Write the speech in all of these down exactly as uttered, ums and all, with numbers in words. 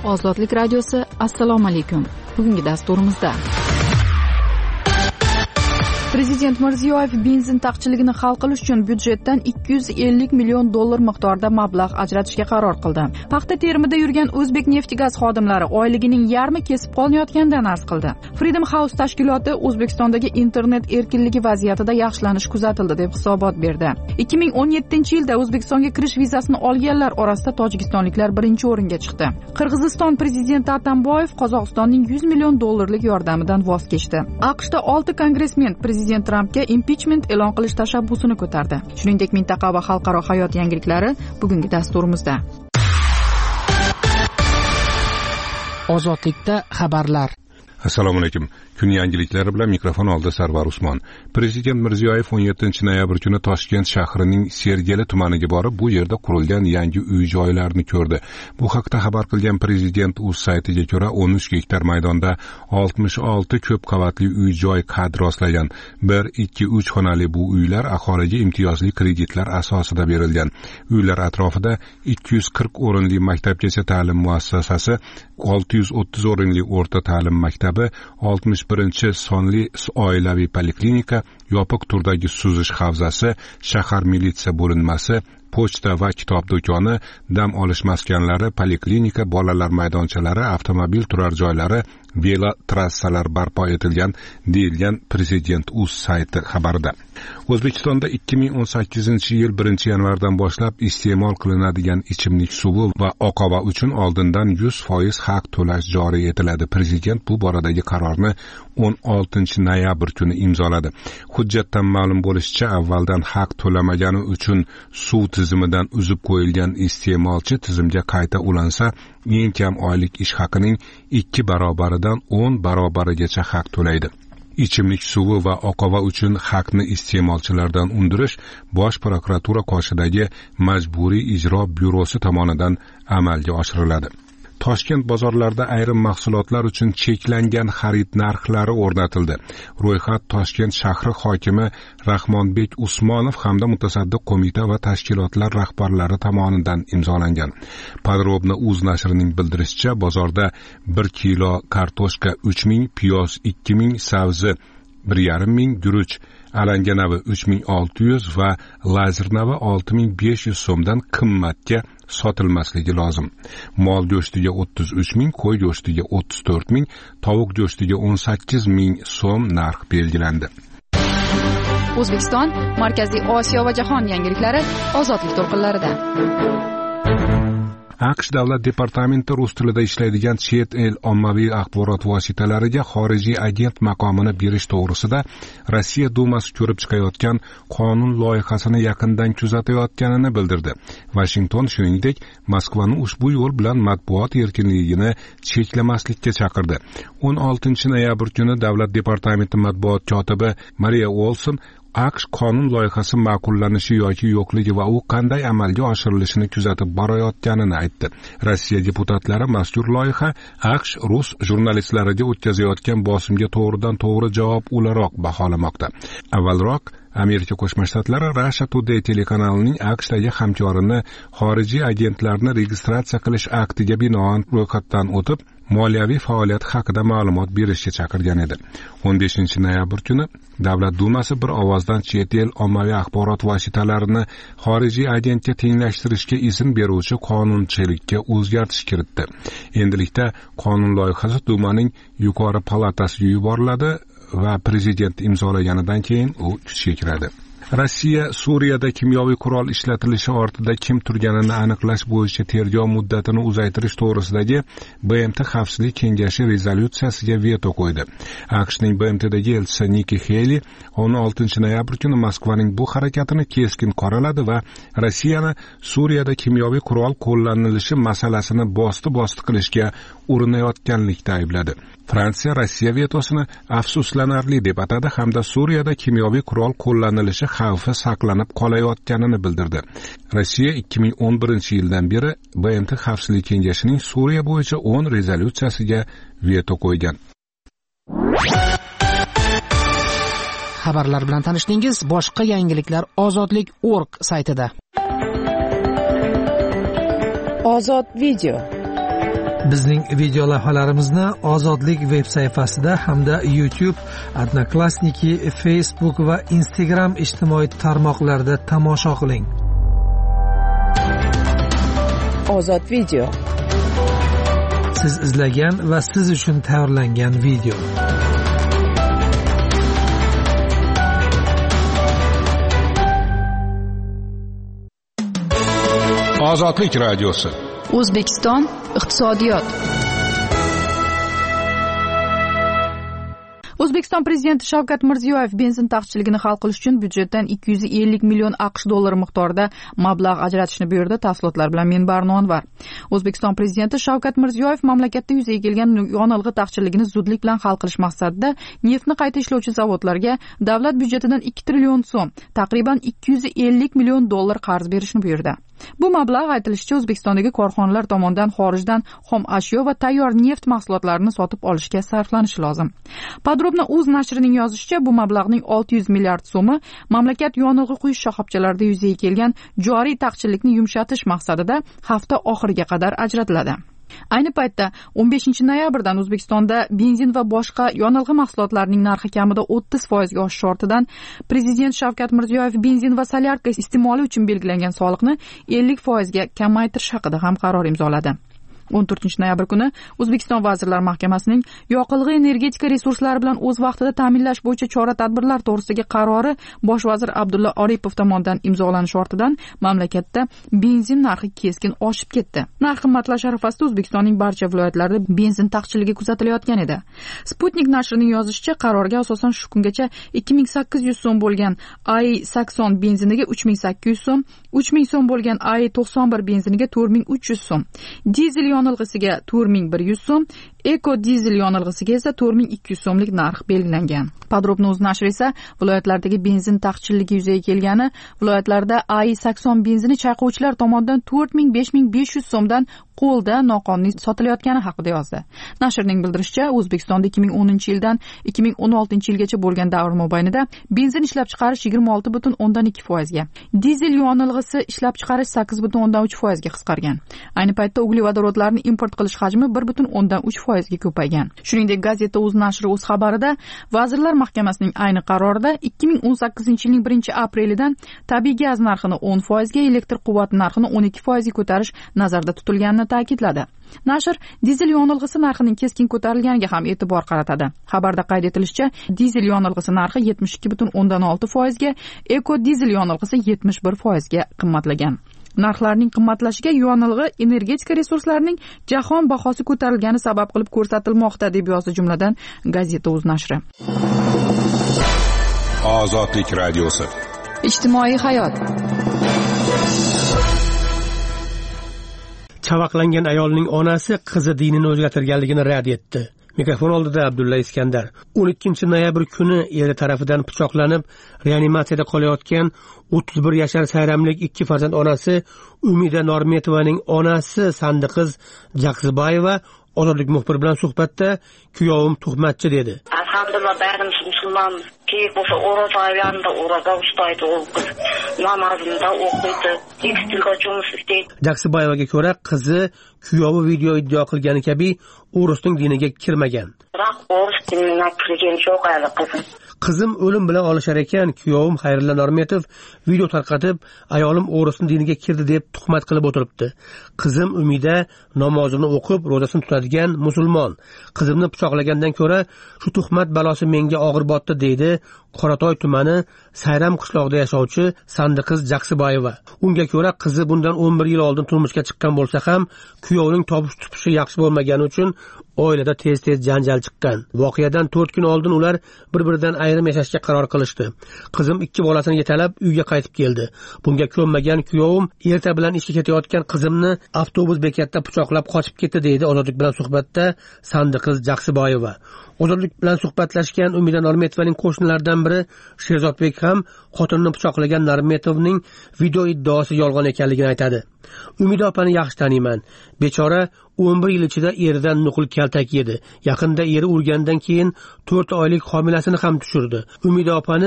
Ozodlik radiosi, assalomu alaykum. Bugungi dasturimizda Prezident Mirziyoyev benzin taqchiligini hal qilish uchun byudjetdan ikki yuz ellik million dollar miqdorida mablag' ajratishga qaror qildi. Paxta terimida yurgan O'zbek neft-gaz xodimlari oyligining yarmi kesib qolinayotganidan arz qildi. Freedom House tashkiloti O'zbekistondagi internet erkinligi vaziyatida yaxshilanish kuzatildi deb hisobot berdi. ikki ming o'n yettinchi yilda O'zbekistonga kirish vizasini olganlar orasida tojikistonliklar birinchi o'ringa chiqdi. Qirg'iziston prezidenti Atamboyev Qozog'istonning yuz million dollarlik yordamidan voz kechdi. AQShda olti kongressmen prezident Trampga impichment e'lon qilish tashabbusini ko'tardi. Shuningdek, mintaqa va xalqaro hayot yangiliklari bugungi dasturimizda. Ozodlikda xabarlar. Assalomu alaykum. Kun yangiliklari bilan mikrofon oldida Sarvar Usmon. Prezident Mirziyoyev o'n yettinchi noyabr kuni Toshkent shahrining Sergeli tumaniga borib, bu yerda qurilgan yangi uy-joylarni ko'rdi. Bu haqda xabar qilgan prezident o'z saytiga ko'ra o'n uch gektar maydonda oltmish olti ko'p qavatli uy-joy qad rostlagan. bir, ikki, uch xonali bu uylar aholiga imtiyozli kreditlar asosida berilgan. Uylar atrofida ikki yuz qirq o'rinli maktabgacha ta'lim muassasasi, olti yuz o'ttiz o'rinli o'rta ta'lim maktabi, oltmish birinchi sonli oilaviy poliklinika, yopiq turdagi suzish havzasi, shahar militsiya bo'linmasi, pochta va kitob do'koni, dam olish maskanlari, poliklinika, bolalar maydonchalari, avtomobil turar joylari, velo trassalar barpo etilgan, deyilgan prezident o'z sayti xabarida. O'zbekistonda ikki ming o'n sakkizinchi yil birinchi yanvardan boshlab iste'mol qilinadigan ichimlik suvi va oqova uchun oldindan yuz foiz haq to'lash joriy etiladi. Prezident bu boradagi qarorni o'n oltinchi noyabr kuni imzoladi. Hujjatdan ma'lum bo'lishicha, avvaldan haq to'lamagani uchun suv tizimidan uzib qo'yilgan iste'molchi tizimga qayta ulansa, eng kam oylik ish haqining ikki barobaridan o'n barobarigacha haq to'laydi. Ichimlik suvi va oqova uchun haqni iste'molchilardan undirish Bosh prokuratura qoshidagi Majburiy ijro byurosi tomonidan amalga oshiriladi. Toshkent bozorlarida ayrim mahsulotlar uchun cheklangan xarid narxlari o'rnatildi. Ro'yxat Toshkent shahri hokimi Rahmonbek Usmonov hamda mutasaddi qo'mita va tashkilotlar rahbarlari tomonidan imzolangan. Podrobno uz nashrining bildirishicha, bozorda bir kilo kartoshka uch ming, piyoz ikki ming, sabzi bir yarim ming, guruch alanganavi uch ming olti yuz va lazernavi olti ming besh yuz so'mdan qimmatga sotilmasligi lozim. Mol go'shtiga o'ttiz uch ming, qo'y go'shtiga o'ttiz to'rt ming, tovuq go'shtiga o'n sakkiz ming so'm narx belgilandi. O'zbekiston, Markaziy Osiyo va jahon yangiliklari ozodlik to'lqinlarida. AQSh davlat departamenti rus tilida ishlaydigan chet el ommaviy axborot vositalariga xorijiy agent maqomini berish to'g'risida Rossiya Dumasi ko'rib chiqayotgan qonun loyihasini yaqindan kuzatayotganini bildirdi. Washington shuningdek Moskvani ushbu yo'l bilan matbuot erkinligini cheklamaslikka chaqirdi. o'n oltinchi noyabr kuni davlat departamenti matbuot kotibi Mariya Olson AQSh qonun loyihasi ma'qullanishi yoki yo'qligi va u qanday amalga oshirilishini kuzatib borayotganini aytdi. Rossiya deputatlari mazkur loyiha AQSh rus jurnalistlariga o'tkazayotgan bosimga to'g'ridan to'g'ri javob o'laroq baholamoqda. Avvalroq Amerika Qo'shma Shtatlari Russia Today telekanalining AQShdagi hamkorini xorijiy agentlarni registratsiya qilish aktiga binoan ro'yxatdan o'tib, moliyaviy faoliyat haqida ma'lumot berishga chaqirgan edi. o'n beshinchi noyabr kuni Davlat Dumasi bir ovozdan chet el ommaviy axborot vositalarini xorijiy agentga tenglashtirishga izn beruvchi qonunchilikka o'zgartish kiritdi. Endilikda qonun loyihasi Dumaning yuqori palatasiga yuboriladi va prezident imzolaganidan keyin u kuchga kiradi. Rossiya Suriyada kimyoviy qurol ishlatilishi ortida kim turganini aniqlash bo'yicha tergov muddatini uzaytirish to'g'risidagi B M T Xavfsizlik kengashi rezolyutsiyasiga veto qo'ydi. AQShning B M Tdagi elchisi Nikki Haley o'n oltinchi noyabr kuni Moskvaning bu harakatini keskin qoraladi va Rossiyani Suriyada kimyoviy qurol qo'llanilishi masalasini bosti-bosti qilishga urinayotganlikda aybladi. Fransiya Rossiya vetosini afsuslanarli deb atadi hamda Suriyada kimyoviy qurol qo'llanilishi xavfi saqlanib qolayotganini bildirdi. Rossiya ikki ming o'n birinchi yildan beri B M T Xavfsizlik kengashining Suriya bo'yicha o'n rezolyutsiyasiga veto qo'ygan. Xabarlar bilan tanishdingiz. Boshqa yangiliklar ozodlik nokta org saytida. Ozod video. Bizning video lavhalarimizni Ozodlik veb sayfasida hamda YouTube, Odnoklassniki, Facebook va Instagram ijtimoiy tarmoqlarida tomosha qiling. Ozod video. Siz izlagan va siz uchun tayyorlangan video. Ozodlik radiosi. O'zbekiston iqtisodiyot. O'zbekiston prezidenti Shavkat Mirziyoyev benzin taqchilligini hal qilish uchun byudjetdan ikki yuz ellik million AQSh dollari miqdorida mablag' ajratishni buyurdi. Tafsilotlar bilan men Barno Anvar. O'zbekiston prezidenti Shavkat Mirziyoyev mamlakatda yuzaga kelgan yonilg'i taqchilligini zudlik bilan hal qilish maqsadida neftni qayta ishlovchi zavodlarga davlat byudjetidan ikki trillion so'm, taqriban ikki yuz ellik million dollar qarz berishni buyurdi. Bu mablag' aytilishicha O'zbekistondagi korxonalar tomonidan xorijdan xom ashyo va tayyor neft mahsulotlarini sotib olishga sarflanishi lozim. Podrobno o'z nashrining yozishicha, bu mablag'ning olti yuz milliard so'mi mamlakat yonilg'i quyish shoxobchalarida yuzaga kelgan joriy taqchillikni yumshatish maqsadida hafta oxiriga qadar ajratiladi. Ayni paytda o'n beshinchi noyabrdan O'zbekistonda benzin va boshqa yonilg'i mahsulotlarining narxi kamida o'ttiz foizga oshishi ortidan Prezident Shavkat Mirziyoyev benzin va solyarka iste'moli uchun belgilangan soliqni ellik foizga kamaytirish haqida ham qaror imzoladi. o'n to'rtinchi noyabr kuni O'zbekiston Vazirlar Mahkamasining yoqilg'i energetika resurslari bilan o'z vaqtida ta'minlash bo'yicha chora-tadbirlar to'g'risidagi qarori Bosh vazir Abdulla Oripov tomonidan imzolanishi ortidan mamlakatda benzin narxi keskin oshib ketdi. Narx qimmatlash arafasida O'zbekistonning barcha viloyatlarida benzin taqchilligi kuzatilayotgan edi. Sputnik nashrining yozishicha, qarorga asosan shu kungacha ikki ming sakkiz yuz so'm bo'lgan A I sakson benziniga uch ming sakkiz yuz so'm, uch ming so'm bo'lgan A I to'qson bir benziniga to'rt ming uch yuz so'm, dizel yonilg'isiga to'rt ming bir yuz so'm, eko dizel yonilg'isiga esa to'rt ming ikki yuz so'mlik narx belgilangan. Podrobno o'z nashri esa viloyatlardagi benzin taqchilligi yuzaga kelgani, viloyatlarda A I sakson benzini chayqovchilar tomonidan to'rt ming besh ming besh yuz so'mdan qo'lda noqonuniy sotilayotgani haqida yozdi. Nashrning bildirishicha, O'zbekistonda ikki ming o'ninchi yildan ikki ming o'n oltinchi yilgacha bo'lgan davr mobaynida benzin ishlab chiqarish yigirma olti butun o'ndan ikki foizga, dizel yonilg'isi ishlab chiqarish sakkiz butun o'ndan uch foizga qisqargan. Ayni paytda uglevodorodlarni import qilish hajmi bir butun o'ndan uch foizga ko'paygan. Shuningdek, gazeta o'z nashri o'z xabarida Vazirlar Mahkamasining ayni qarorida ikki ming o'n sakkizinchi yilning birinchi aprelidan tabiiy gaz narxini o'n foizga, elektr quvvati narxini o'n ikki foizga ko'tarish nazarda tutilganini ta'kidladi. Nashr dizel yonilg'isi narxining keskin ko'tarilganiga ham e'tibor qaratadi. Xabarda qayd etilishicha, dizel yonilg'isi narxi yetmish ikki butun o'ndan olti foizga, eko dizel yonilg'isi yetmish bir foizga qimmatlagan. Narxlarning qimmatlashiga yonilg'i energetika resurslarining jahon bahosi ko'tarilgani sabab qilib ko'rsatilmoqda, deb yozdi jumladan gazeta o'z nashri. Ozodlik radiosi. Ijtimoiy hayot. Chavaqlangan ayolning onasi qizi dinini o'zgartirganligini rad etdi. Mikrofon oldida Abdulla Iskandar. o'n ikkinchi noyabr kuni eri tarafidan pichoqlanib reanimatsiyada qolayotgan o'ttiz bir yashar sayramlik ikki farzand onasi Umida Normetovaning onasi Sandiqiz Jaqzibayeva Ozodlik muxbiri bilan suhbatda kuyovim tuhmatchi dedi. Alhamdulillah, bärimiz musulmon. Keyip olsa oraz aylarında oraza ustaydı o kız. Namazında okuydu. Tekstilga жұмыс isteydi. Jaqzibayevaga ko'ra, qizi kuyovi video iddio qilgani kabi o'risning diniga kirmagan. Biroq o'ris diniga kirgan yo'q hali qizim. Qizim o'lim bilan olishar ekan, kuyovim Xayrilla Normetov video tarqatib, ayolim o'risning diniga kirdi deb tuhmat qilib o'tiribdi. Qizim Umida namozini o'qib, ro'zasini tutadigan musulmon. Qizimni pichoqlagandan ko'ra, shu tuhmat balosi menga og'ir botdi, deydi Qoratoy tumani Sayram qishlog'ida yashovchi Sandiqiz Jaqzibayeva. Unga ko'ra, qizi bundan o'n bir yil oldin turmushga chiqqan bo'lsa ham, kuyovining topish tupishi yaxshi bo'lmagani uchun oilada tez-tez janjal chiqqan. Voqeadan to'rt kun oldin ular bir-biridan ayrim yashashga qaror qilishdi. Qizim ikki bolasini yetalab uyga qaytib keldi. Bunga ko'nmagan kuyovim erta bilan ishga ketayotgan qizimni avtobus bekatida pichoqlab qochib ketdi, deydi Ozodlik bilan suhbatda Sandiqiz Jaqzibayeva. Ozodlik bilan suhbatlashgan Umida Normetovaning qo'shnilaridan biri Sherzodbek ham xotinini pichoqlagan Normetovning video iddaosi yolg'on ekanligini aytadi. Umida opani yaxshi taniyman. Bechora o'n bir yil ichida eridan nuqul kaltak yedi. Yaqinda eri urgandan keyin to'rt oylik homilasini ham tushirdi. Umida opani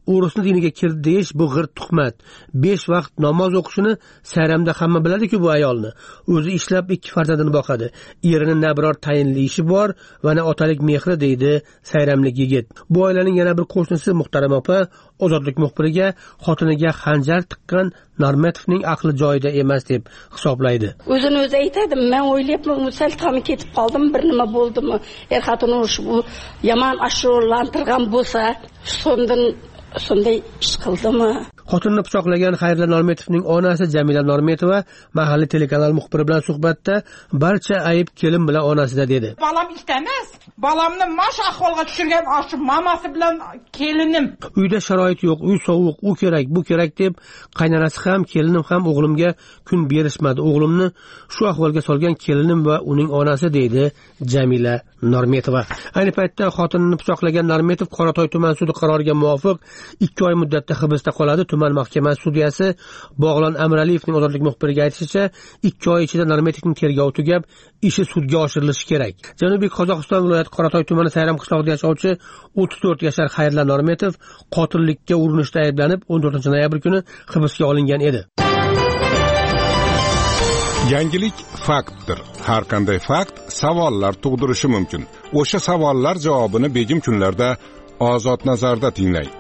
o'risni diniga kirdi deyish bu g'irt tuhmat. besh vaqt namoz o'qishini sayramda hamma biladi-ku bu ayolni. O'zi ishlab ikki farzandini boqadi. Erini na biror tayinli ishi bor va na otalik mehri deydi sayramlik yigit. Bu oilaning yana bir qo'shnisi Muhtaram opa Ozodlik muxbiriga xotiniga xanjar tiqqan Normatovning aqli joyida emas deb hisoblaydi. O'zini o'zi aytadi, men o'ylayapman, sal tami ketib qoldim, bir nima bo'ldimi? Er xotin ushbu yomon ashurlantirgan bo'lsa, sondan sonday ish qildimi? Xotinni pichoqlagan Xayrilla Normatovning onasi Jamila Normatova mahalliy telekanal muxbiri bilan suhbatda barcha ayb kelin bilan onasida dedi. Balam istemas. Balamni mash ahvolga tushirgan aşı mamasi bilan kelinim. Uyda sharoit yo'q, uy sovuq, u kerak, bu kerak deb qaynonasi ham, kelinim ham o'g'limga kun berishmadi. O'g'limni shu ahvolga solgan kelinim va uning onasi deydi Jamila Normatova. Ayni paytda xotinini pichoqlagan Normatov Qoratoy tuman sudi qaroriga muvofiq ikki oy muddatda hibsda qoladi. Tuman mahkamasi sudyasi Bog'lon Amraliyevning Ozodlik muxbiriga aytishicha, ikki oy ichida Normatovning tergovi tugab, ishi sudga oshirilishi kerak. Janubiy Qozog'iston viloyati Qoratoy tumani Sayram qishlog'ida yashovchi o'ttiz to'rt yashar Xayrilla Normatov qotillikka urinishda ayblanib o'n to'rtinchi noyabr kuni hibsga olingan edi. Yangilik faktdir. Har qanday fakt savollar tug'dirishi mumkin. O'sha savollar javobini begim kunlarda Ozod nazarda tinglang.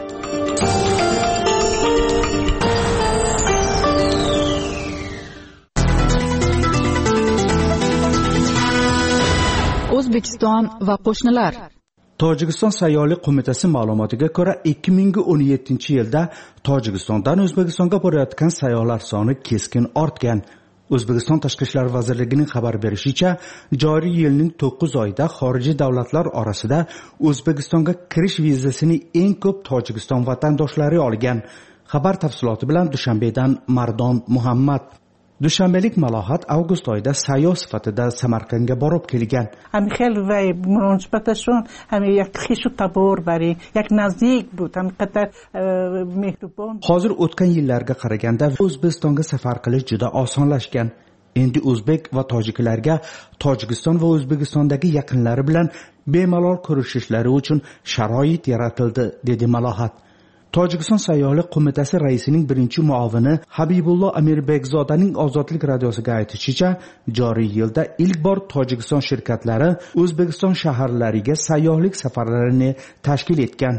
O'zbekiston va qo'shnilar. Tojikiston sayyohlik qo'mitasi ma'lumotiga ko'ra ikki ming o'n yettinchi yilda Tojikistondan O'zbekistonga borayotgan sayyohlar soni keskin ortgan. O'zbekiston Tashqi ishlar vazirligining xabar berishicha, joriy yilning to'qqiz oyida xorijiy davlatlar orasida O'zbekistonga kirish vizasini eng ko'p Tojikiston vatandoshlari olgan. Xabar tafsiloti bilan Dushanbedan Mardon Muhammad. Dushanbelik Malohat avgust oyida sayyoh sifatida Samarqandga borib kelgan. Ham xel va munosabatashon ham yak xishu tabor bari, yak nazdik بود. Ham qadar mehribon. Hozir o'tgan yillarga qaraganda O'zbekistonga safar qilish juda osonlashgan. Endi o'zbek va tojiklarga Tojikiston va O'zbekistondagi yaqinlari bilan bemalol ko'rishishlari uchun sharoit yaratildi, dedi Malohat. Tojikiston sayyohlik qo'mitasi raisining birinchi muavini Habibullo Amirbekzodaning Ozodlik radiosiga aytishicha, joriy yilda ilk bor Tojikiston shirkatlari O'zbekiston shaharlariga sayyohlik safarlarini tashkil etgan.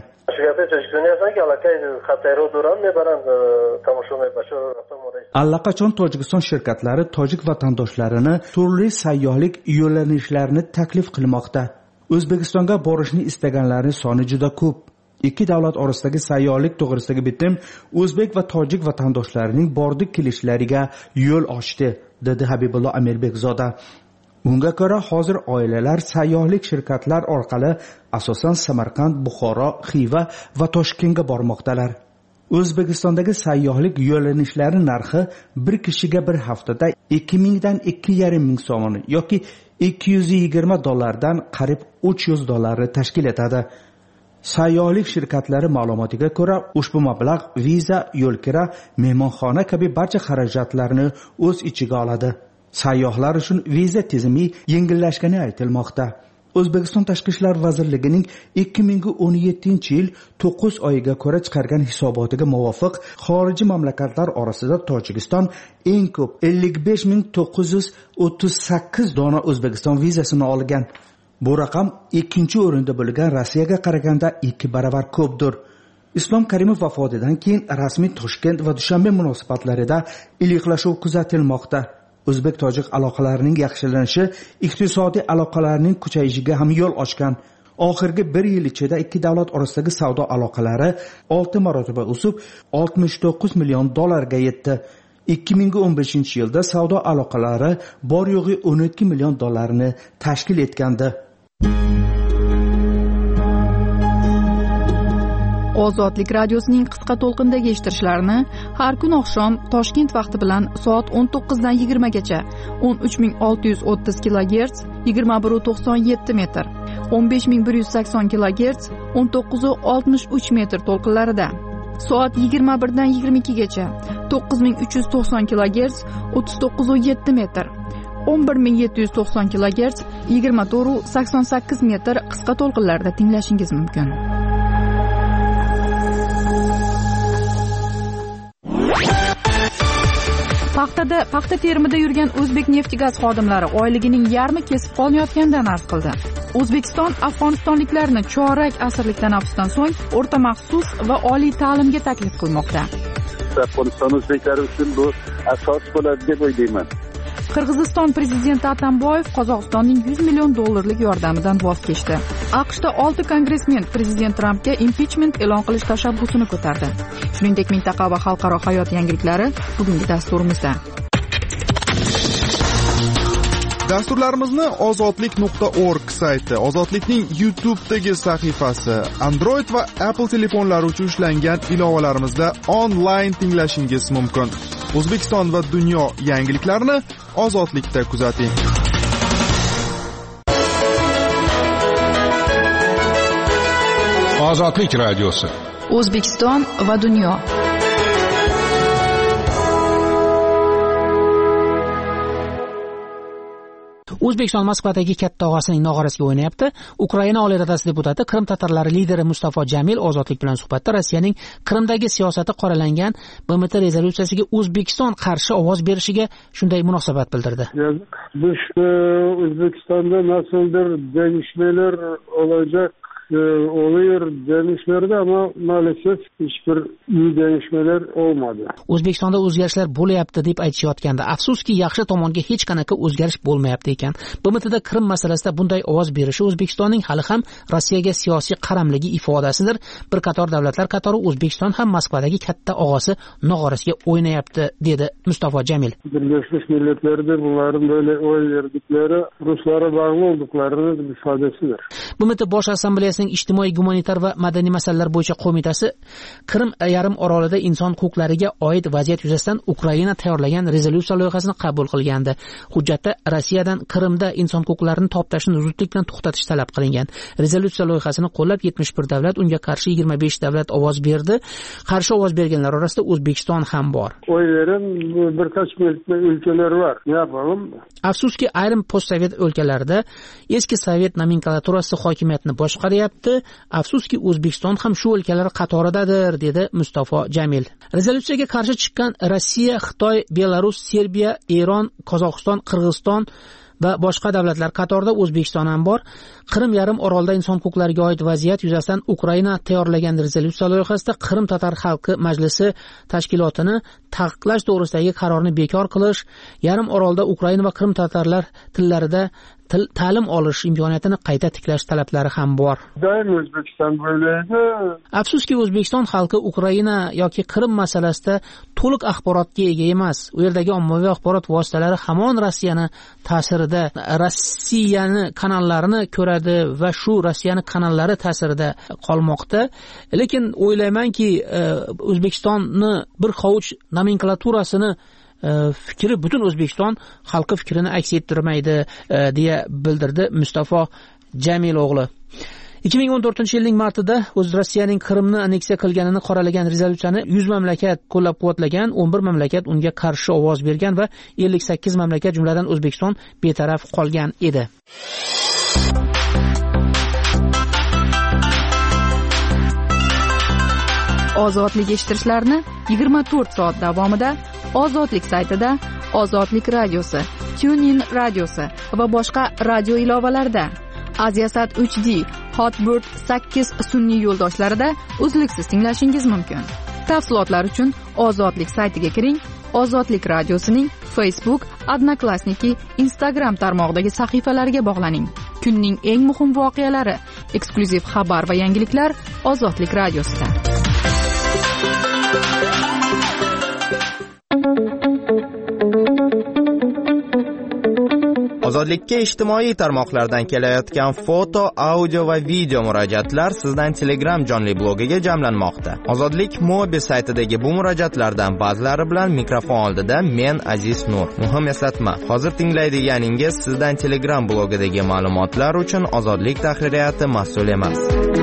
Allaqachon Tojikiston shirkatlari tojik vatandoshlarini turli sayyohlik yo'lanishlarini taklif qilmoqda. O'zbekistonga borishni istaganlarning soni juda ko'p. Ikki davlat orasidagi sayyohlik to'g'risidagi bitim o'zbek va tojik vatandoshlarining bordik kelishlariga yo'l ochdi, dedi Habibullo Amirbekzoda. Unga ko'ra, hozir oilalar sayyohlik shirkatlar orqali asosan Samarqand, Buxoro, Xiva va Toshkentga bormoqdalar. O'zbekistondagi sayyohlik yo'lanishlari narxi bir kishiga bir haftada ikki ming dan ikki yarim ming so'm yoki ikki yuz yigirma dollardan qariyb uch yuz dollarni tashkil etadi. Sayyohlik shirkatlari ma'lumotiga ko'ra, ushbu mablag' viza, yo'lkira, mehmonxona kabi barcha xarajatlarni o'z ichiga oladi. Sayyohlar uchun viza tizimi yengillashgani aytilmoqda. O'zbekiston Tashqi ishlar vazirligining ikki ming o'n yettinchi yil to'qqiz oyiga ko'ra chiqargan hisobotiga muvofiq, xorijiy mamlakatlar orasida Tojikiston eng ko'p ellik besh ming to'qqiz yuz o'ttiz sakkiz dona O'zbekiston vizasini olgan. Bu raqam ikkinchi o'rinda bo'lgan Rossiyaga qaraganda ikki baravar ko'pdir. Islom Karimov vafotidan keyin rasmiy Toshkent va Dushanbe munosabatlarida iliqlashuv kuzatilmoqda. O'zbek-tojik aloqalarining yaxshilanishi iqtisodiy aloqalarning kuchayishiga ham yo'l ochgan. Oxirgi bir yil ichida ikki davlat orasidagi savdo aloqalari olti marotaba o'sib, oltmish to'qqiz million dollarga yetdi. ikki ming o'n beshinchi yilda savdo aloqalari bor yo'g'i o'n ikki million dollarni tashkil etgandi. Ozodlik radiosining qisqa to'lqindagi eshittirishlarini har kun oqshom Toshkent vaqti bilan soat o'n to'qqizdan yigirma gacha o'n uch ming olti yuz o'ttiz kilogerts yigirma bir nuqta to'qson yetti metr, o'n besh ming bir yuz sakson kilogerts o'n to'qqiz nuqta oltmish uch metr to'lqinlarida, soat yigirma birdan yigirma ikki gacha to'qqiz ming uch yuz to'qson kilogerts o'ttiz to'qqiz nuqta yetti metr, o'n bir ming yetti yuz to'qson kilogerts yigirma to'rt nuqta sakson sakkiz metr qisqa to'lqinlarda tinglashingiz mumkin. paxtada paxta terimida yurgan o'zbek neftigaz xodimlari oyligining yarmi kesib qolinayotganidan arz qildi. O'zbekiston afg'onistonliklarni chorak asrlik tanaffusdan so'ng o'rta maxsus va oliy ta'limga taklif qilmoqda. Afg'oniston o'zbeklari uchun bu asos bo'ladi deb o'ylayman. Qirg'iziston prezidenti Atamboyev Qozog'istonning yuz million dollarlik yordamidan voz kechdi. AQShda olti kongressmen prezident Trampga impichment e'lon qilish tashabbusini ko'tardi. Shuningdek, mintaqa va xalqaro hayot yangiliklari bugungi dasturimizda. Dasturlarimizni ozodlik nuqta org sayti, Ozodlikning YouTube'dagi sahifasi, Android va Apple telefonlari uchun ishlangan ilovalarimizda onlayn tinglashingiz mumkin. O'zbekiston va dunyo yangiliklarini Ozodlikda kuzating. Ozodlik radiosi. O'zbekiston va dunyo. O'zbekiston Moskvadagi katta og'asining nog'orasiga o'ynayapti. Ukraina Oliy Radasi deputati Qrim tatarlari lideri Mustafo Jamil Ozodlik bilan suhbatda Rossiyaning Qrimdagi siyosati qoralangan B M T rezolyutsiyasiga O'zbekiston qarshi ovoz berishiga shunday munosabat bildirdi. Biz O'zbekistonda nasıldir değişmeler olacak oluyor demişlerdi ama maalesef hiçbir iyi değişmeler olmadı. O'zbekistonda o'zgarishlar bo'lyapti deb aytishayotganda, afsuski yaxshi tomonga hech qanaqa o'zgarish bo'lmayapti ekan. B M Tda Qrim masalasida bunday ovoz berishi O'zbekistonning hali ham Rossiyaga siyosiy qaramligi ifodasidir. Bir qator davlatlar qatori O'zbekiston ham Moskvadagi katta og'asi nog'orasiga o'ynayapti, dedi Mustafo Jamil. Birleşmiş Milletler'de bunların böyle oy verdikleri Ruslara bağlı olduklarının ifadesidir. B M T Bosh Assambleyasi ijtimoiy, gumanitar va madaniy masalalar bo'yicha qo'mitasi Qrim yarim orolida inson huquqlariga oid vaziyat yuzasidan Ukraina tayyorlagan rezolyutsiya loyihasini qabul qilgandi. Hujjatda Rossiyadan Qrimda inson huquqlarini toptashni zudlik bilan to'xtatish talab qilingan. Rezolyutsiya loyihasini qo'llab yetmish bir davlat, unga qarshi yigirma besh davlat ovoz berdi. Qarshi ovoz berganlar orasida O'zbekiston ham bor. Oy veren birkaç ülkeler var. Ne yapalım? Afsuski ayrim postsovet o'lkalarida eski sovet nomenklaturasi hokimiyatni boshqaryapti. Afsuski O'zbekiston ham shu o'lkalar qatoridadir, dedi Mustafo Jamil. Rezolyutsiyaga qarshi chiqqan Rossiya, Xitoy, Belarus, Serbiya, Eron, Qozog'iston, Qirg'iziston va boshqa davlatlar qatorida O'zbekiston ham bor. Qrim yarim orolida inson huquqlariga oid vaziyat yuzasidan Ukraina tayyorlagan rezolyutsiya loyihasida Qrim tatar xalqi majlisi tashkilotini taqiqlash to'g'risidagi qarorni bekor qilish, yarim orolda Ukraina va Qrim tatarlar tillarida ta'lim olish imkoniyatini qayta tiklash talablari ham bor. Afsuski O'zbekiston xalqi Ukraina yoki Qrim masalasida to'liq axborotga ega emas. U yerdagi ommaviy axborot vositalari hamon Rossiyani ta'sirida, Rossiyani kanallarini ko'radi va shu Rossiyani kanallari ta'sirida qolmoqda. Lekin o'ylaymanki, O'zbekistonni bir hovuch nomenklaturasini fikri butun O'zbekiston xalqi fikrini aks ettirmaydi, deya bildirdi Mustafo Jamil o'g'li. ikki ming o'n to'rtinchi yilning martida o'z Rossiyaning Qrimni anneksiya qilganini qoralagan rezolyutsiyani yuz mamlakat qo'llab-quvvatlagan, o'n bir mamlakat unga qarshi ovoz bergan va ellik sakkiz mamlakat jumladan O'zbekiston betaraf qolgan edi. Ozodlik eshittirishlarni yigirma to'rt soat davomida Ozodlik saytida, Ozodlik radiosi, TuneIn radiosi va boshqa radio ilovalarida, Aziasat uch D, Hotbird sakkiz sun'iy yo'ldoshlarida uzluksiz tinglashingiz mumkin. Tafsilotlar uchun Ozodlik saytiga kiring. Ozodlik radiosining Facebook, Odnoklassniki, Instagram tarmog'idagi sahifalariga bog'laning. Kunning eng muhim voqealari, eksklyuziv xabar va yangiliklar Ozodlik radiosida. Ozodlikka ijtimoiy tarmoqlardan kelayotgan foto, audio va video murojaatlar sizdan Telegram jonli blogiga jamlanmoqda. Ozodlik Mobi saytidagi bu murojaatlardan ba'zilari bilan mikrofon oldida men Aziz Nur. Muhim eslatma, hozir tinglaydiganingiz sizdan Telegram blogidagi ma'lumotlar uchun Ozodlik tahririyati mas'ul emas.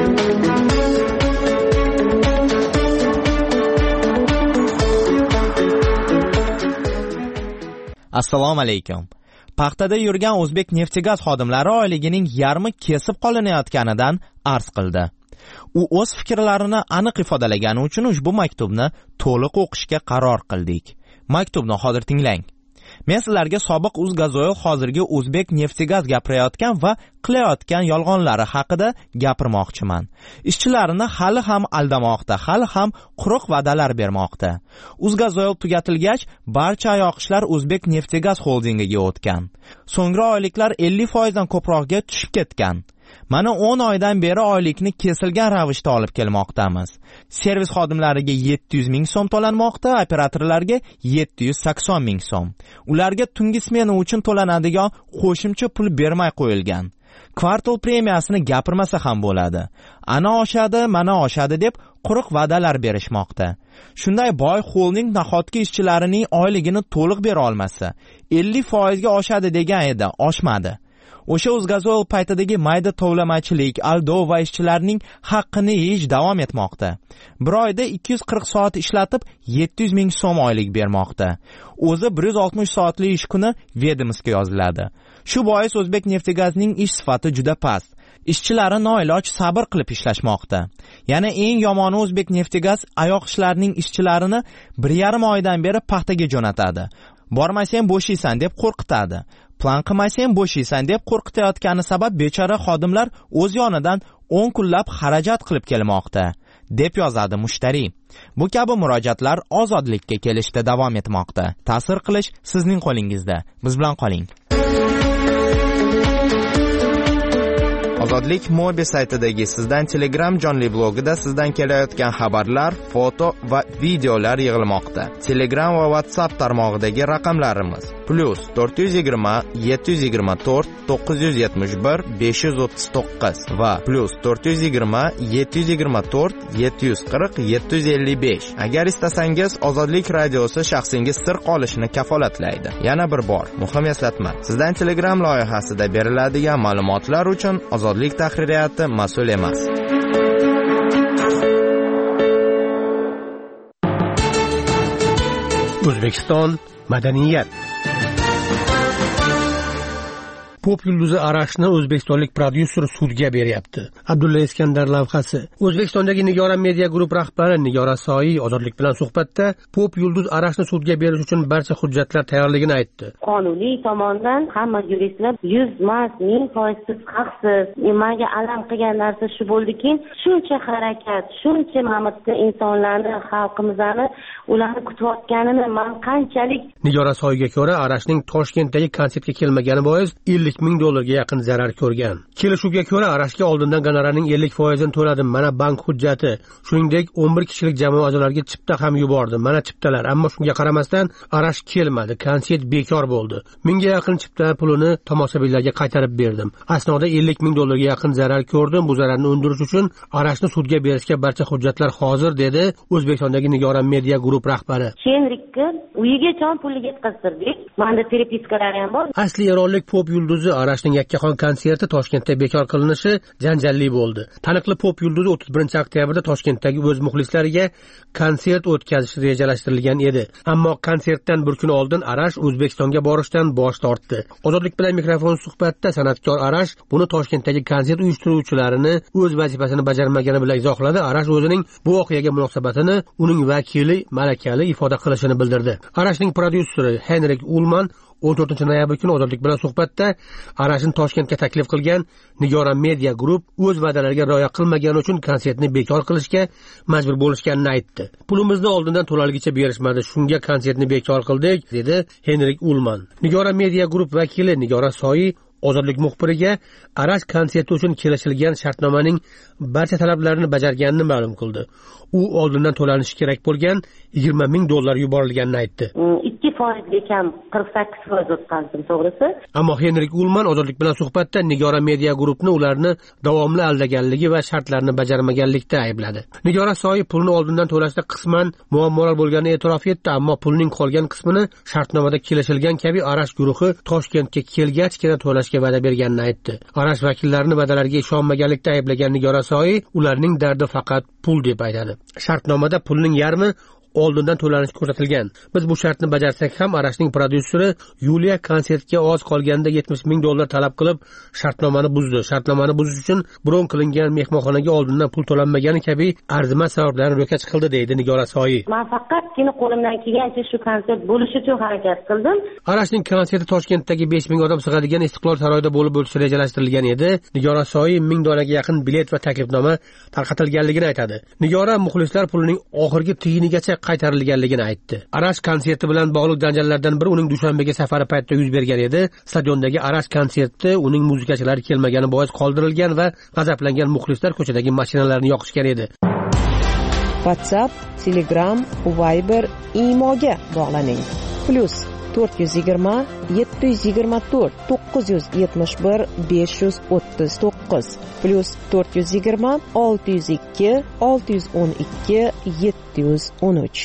Assalomu alaykum. Paxtada yurgan o'zbek neftigaz xodimlari oyligining yarmi kesib qolinayotganidan arz qildi. U o'z fikrlarini aniq ifodalagani uchun ushbu maktubni to'liq o'qishga qaror qildik. Maktubni hozir tinglang. Men sizlarga sobiq Uzgazoil hozirgi O'zbek Neftigaz gapirayotgan va qilayotgan yolg'onlari haqida gapirmoqchiman. Ishchilarini hali ham aldamoqda, hali ham quruq va'dalar bermoqda. Uzgazoil tugatilgach, barcha oyoq ishlar O'zbek Neftigaz xoldingiga o'tgan. So'nggi oyliklar ellik foiz dan ko'proqga tushib ketgan. Mana o'n oydan beri oylikni kesilgan ravishda olib kelmoqdamiz. Servis xodimlariga yetti yuz ming so'm to'lanmoqda, operatorlarga yetti yuz sakson ming so'm. Ularga tungi smena uchun to'lanadigan qo'shimcha pul bermay qo'yilgan. Kvartal premiyasini gapirmasa ham bo'ladi. Ana oshadi, mana oshadi deb quruq va'dalar berishmoqda. Shunday boy xolding nahotki ishchilarining oyligini to'liq bera olmasa, ellik foiz ga oshadi degan edi, oshmadi. O'sha Uzgazoil paytidagi mayda tovlamachilik, aldov va ishchilarning haqqini yeyish davom etmoqda. Bir oyda ikki yuz qirq soat ishlatib, yetti yuz ming so'm oylik bermoqda. O'zi bir yuz oltmish soatli ish kuni Vedomskiga yoziladi. Shu bois O'zbek Neftigazning ish sifati juda past. Ishchilari noiloj sabr qilib ishlashmoqda. Yana eng yomoni O'zbek Neftigaz oyoq ishlarining ishchilarini bir yarim oydan beri paxtaga jo'natadi. Bormasang bo'shaysan deb qo'rqitadi. Plan qilmasang bo'shaysan deb qo'rqitayotgani sabab bechora xodimlar o'z yonidan o'n kunlab xarajat qilib kelmoqda, deb yozadi mushtari. Bu kabi murojaatlar ozodlikka kelishda davom etmoqda. Ta'sir qilish sizning qo'lingizda. Biz bilan qoling. Ozodlik Mobi saytidagi sizdan Telegram jonli blogida sizdan kelayotgan xabarlar, foto va videolar yig'ilmoqda. Telegram va WhatsApp tarmog'idagi raqamlarimiz plus to'rt yuz yigirma yetti yuz yigirma to'rt to'qqiz yuz yetmish bir besh yuz o'ttiz to'qqiz va plus to'rt yuz yigirma yetti yuz yigirma to'rt yetti yuz qirq yetti yuz ellik besh. Agar istasangiz Ozodlik radiosi shaxsingiz sir qolishini kafolatlaydi. Yana bir bor muhim eslatma. Sizdan Telegram loyihasida beriladigan ma'lumotlar uchun Ozodlik tahririyati mas'ul emas. O'zbekiston madaniyat. Pop yulduzi Arashni o'zbekistonlik prodyuser sudga beryapti. Abdulla Iskandar lavhasi. O'zbekistondagi Nigora Media Group rahbari Nigora Soyi Ozodlik bilan suhbatda Pop yulduz Arashni sudga berish uchun barcha hujjatlar tayyorligini aytdi. Qonuniy tomondan hamma yuristlar yuz emas, ming foizsiz haqsiz. Nimaga alam qilgan narsa shu bo'ldiki, shuncha harakat, shuncha mamlakat insonlarni, xalqimizni ularni kutayotganini men qanchalik Nigora Soyiga ko'ra Arashning Toshkentdagi konsertga kelmagani bois ellik ming dollarga yaqin zarar ko'rgan. Kelishuvga ko'ra Arashga oldindan gonorarning ellik foizini to'ladim. Mana bank hujjati. Shuningdek o'n bir kishilik jamoa a'zolariga chipta ham yubordim. Mana chiptalar. Ammo shunga qaramasdan Arash kelmadi. Konsert bekor bo'ldi. Mingga yaqin chipta pulini tomoshabinlarga qaytarib berdim. Asnoda ellik ming dollarga yaqin zarar ko'rdim. Bu zararni undirish uchun Arashni sudga berishga barcha hujjatlar hozir, dedi O'zbekistondagi Nigora Media Group rahbari. Henrikka uyiga jon puliga yetkazdirdik. Menda terapevtkalari ham bor. Asli eronlik pop yulduzi Arashning yakkaxon konserti Toshkentda bekor qilinishi janjalli bo'ldi. Taniqli pop yulduzi o'ttiz birinchi oktyabrda Toshkentdagi o'z muxlislariga konsert o'tkazish rejalashtirilgan edi. Ammo konsertdan bir kun oldin Arash O'zbekistonga borishdan bosh tortdi. Ozodlik bilan mikrofon suhbatda san'atkor Arash buni Toshkentdagi konsert uyushtiruvchilarini o'z vazifasini bajarmagani bilan izohladi. Arash o'zining bu voqeaga munosabatini uning vakili malakali ifoda qilishini bildirdi. Arashning prodyuseri Henrik Ulman o'n to'rtinchi noyabr kuni Ozodlik bilan suhbatda Arashni Toshkentga taklif qilgan Nigora Media Group o'z va'dalariga rioya qilmagani uchun konsertni bekor qilishga majbur bo'lishganini aytdi. Pulimizni oldindan to'laligicha berishmadi, shunga konsertni bekor qildik, dedi Henrik Ulman. Nigora Media Group vakili Nigora Soyi Ozodlik muxbiriga Arash konserti uchun kelishilgan shartnomaning barcha talablarini bajarganini ma'lum qildi. U oldindan to'lanishi kerak bo'lgan yigirma ming dollar yuborilganini aytdi. ikki foizga kam qirq sakkiz foiz o'tkazdim, to'g'risi. Ammo Henrik Ulman Ozodlik bilan suhbatda Nigora Media Groupni ularni davomli aldaganligi va shartlarni bajarmaganlikda aybladi. Nigora Soyi pulni oldindan to'lashda qisman muammolar bo'lganini e'tirof etdi, ammo pulning qolgan qismini shartnomada kelishilgan kabi Arash guruhi Toshkentga kelgachgina to'lashga va'da berganini aytdi. Arash vakillarini va'dalariga ishonmaganlikda ayblagan Nigora Soyi ularning dardi faqat pul deb aytadi. Shartnomada pulning yarmi oldindan to'lanishi ko'rsatilgan. Biz bu shartni bajarsak ham Arashning prodyuseri Yuliya konsertga oz qolganda yetmish ming dollar talab qilib shartnomani buzdi. Shartnomani buzish uchun bron qilingan mehmonxonaga oldindan pul to'lanmagani kabi arzimas sabablarni ro'kach qildi, deydi Nigora Soyi. Men faqatgina qo'limdan kelgancha shu konsert bo'lishi uchun harakat qildim. Arashning konserti Toshkentdagi besh ming odam sig'adigan Istiqlol saroyida bo'lib o'tishi rejalashtirilgan edi. Nigora Soyi ming dolarga yaqin bilet va taklifnoma tarqatilganligini aytadi. Nigora muxlislar pulining oxirgi tiyinigacha qaytarilganligini aytdi. Arash konserti bilan bog'liq janjallardan biri uning Dushanbega safari paytida yuz bergan edi. Stadiondagi Arash konserti uning muzikachilari kelmagani bois qoldirilgan va g'azablangan muxlislar ko'chadagi mashinalarni yoqishgan edi. WhatsApp, Telegram, Viber, Imoga bog'laning. Plus to'rt yuz yigirma yetti yuz yigirma to'rt to'qqiz yuz yetmish bir besh yuz o'ttiz to'qqiz plus to'rt yuz yigirma olti yuz ikki olti yuz o'n ikki yetti yuz o'n uch.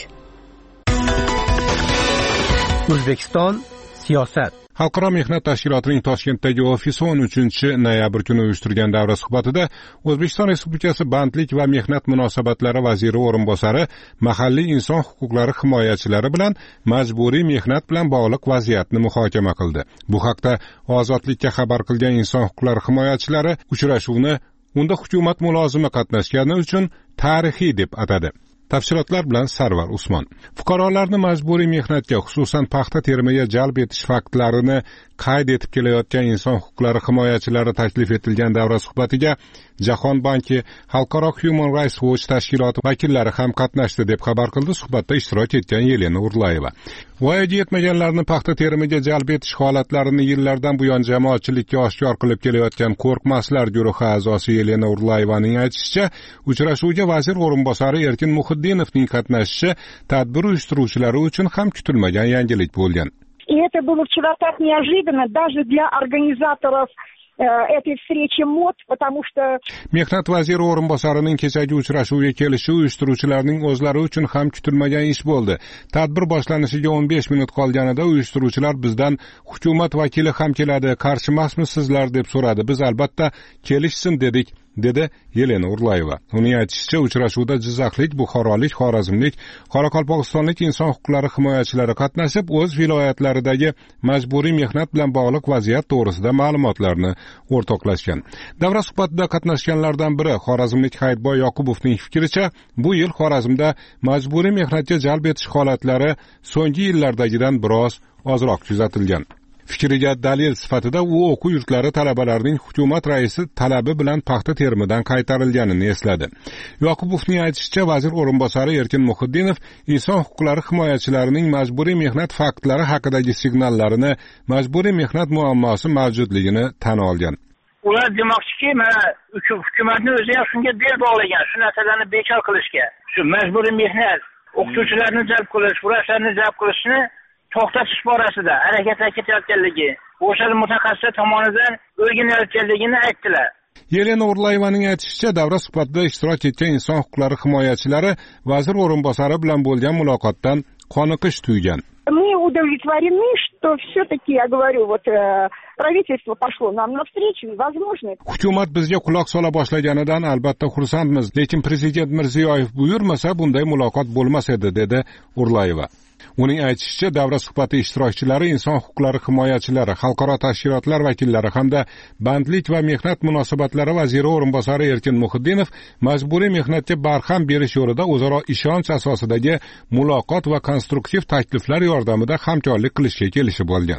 O'zbekiston siyosat. Xalqaro mehnat tashkilotining Toshkentdagi ofisi o'n uchinchi noyabr kuni uyushtirgan davra suhbatida O'zbekiston Respublikasi Bandlik va mehnat munosabatlari vaziri o'rinbosari mahalliy inson huquqlari himoyachilari bilan majburiy mehnat bilan bog'liq vaziyatni muhokama qildi. Bu haqda Ozodlikka xabar qilgan inson huquqlari himoyachilari uchrashuvni unda hukumat mulozimi qatnashgani uchun tarixiy deb atadi. Tafsilotlar bilan Sarvar Usmon. Fuqarolarni majburiy mehnatga, xususan paxta terimiga jalb etish faktlarini qayd etib kelayotgan inson huquqlari himoyachilari taklif etilgan davra suhbatiga Jahon banki, Xalqaro Human Rights Watch tashkiloti vakillari ham qatnashdi deb xabar qildi suhbatda ishtirok etgan Yelena Urlayeva. Voyaga yetmaganlarni paxta terimiga jalb etish holatlarini yillardan buyon jamoatchilikka oshkor qilib kelayotgan Qo'rqmaslar guruhi a'zosi Yelena Urlayevaning aytishicha, uchrashuvga vazir o'rinbosari Erkin Muhiddinovning qatnashishi tadbir uyushtiruvchilari uchun ham kutilmagan yangilik bo'lgan. И это было вчера так неожиданно даже для организаторов этой встречи МОД, потому что Mehnat vaziri o'rinbosarining kechagi uchrashuvga kelishi uyushtiruvchilarning o'zlari uchun ham kutilmagan ish bo'ldi. Tadbir boshlanishiga o'n besh minut qolganida uyushtiruvchilar bizdan hukumat vakili ham keladi, qarshimasmisizlar deb so'radi. Biz albatta kelishsin dedik, dedi Yelena Urlayeva. Uning aytishicha, uchrashuvda Jizzaxlik, Buxorolik, Xorazmlik, Qoraqalpog'istonlik inson huquqlari himoyachilari qatnashib, o'z viloyatlaridagi majburiy mehnat bilan bog'liq vaziyat to'g'risida ma'lumotlarni o'rtoqlashgan. Davra suhbatida qatnashganlardan biri Xorazmlik Hayitboy Yoqubovning fikricha, bu yil Xorazmda majburiy mehnatga jalb etish holatlari so'nggi yillardagidan biroz ozroq kuzatilgan. Fikriga dalil sifatida u o'quv yurtlari talabalarining hukumat raisi talabi bilan paxta terimidan qaytarilganini esladi. Yoqubovning aytishicha, vazir o'rinbosari Erkin Muhiddinov inson huquqlari himoyachilarining majburiy mehnat faktlari haqidagi signallarini, majburiy mehnat muammosi mavjudligini tan olgan. Ular demoqchiki, mana hukumatning o'zi ham shunga bel bog'lagan, shu narsalarni bekor qilishga, shu majburiy mehnat, o'qituvchilarni jalb qilish, vrachlarni jalb qilishni to'xtatish borasida harakatlar ketayotganligi, o'sha mutaxassislar tomonidan o'rganilayotganligini aytdilar. Yelena Urlayevaning aytishicha, davra suhbatida ishtirok etgan inson huquqlari himoyachilari vazir o'rinbosari bilan bo'lgan muloqotdan qoniqish tuygan. Мы удовлетворены, что все-таки, я говорю, вот правительство пошло нам навстречу, возможно. Hukumat bizga quloq sola boshlaganidan albatta xursandmiz, lekin prezident Mirziyoyev buyurmasa bunday muloqot bo'lmas edi, dedi Urlayeva. Uning aytishicha, davra suhbati ishtirokchilari inson huquqlari himoyachilari, xalqaro tashkilotlar vakillari hamda bandlik va mehnat munosabatlari vaziri o'rinbosari Erkin Muhiddinov majburiy mehnatga barham berish yo'lida o'zaro ishonch asosidagi muloqot va konstruktiv takliflar yordamida hamkorlik qilishga kelishib olgan.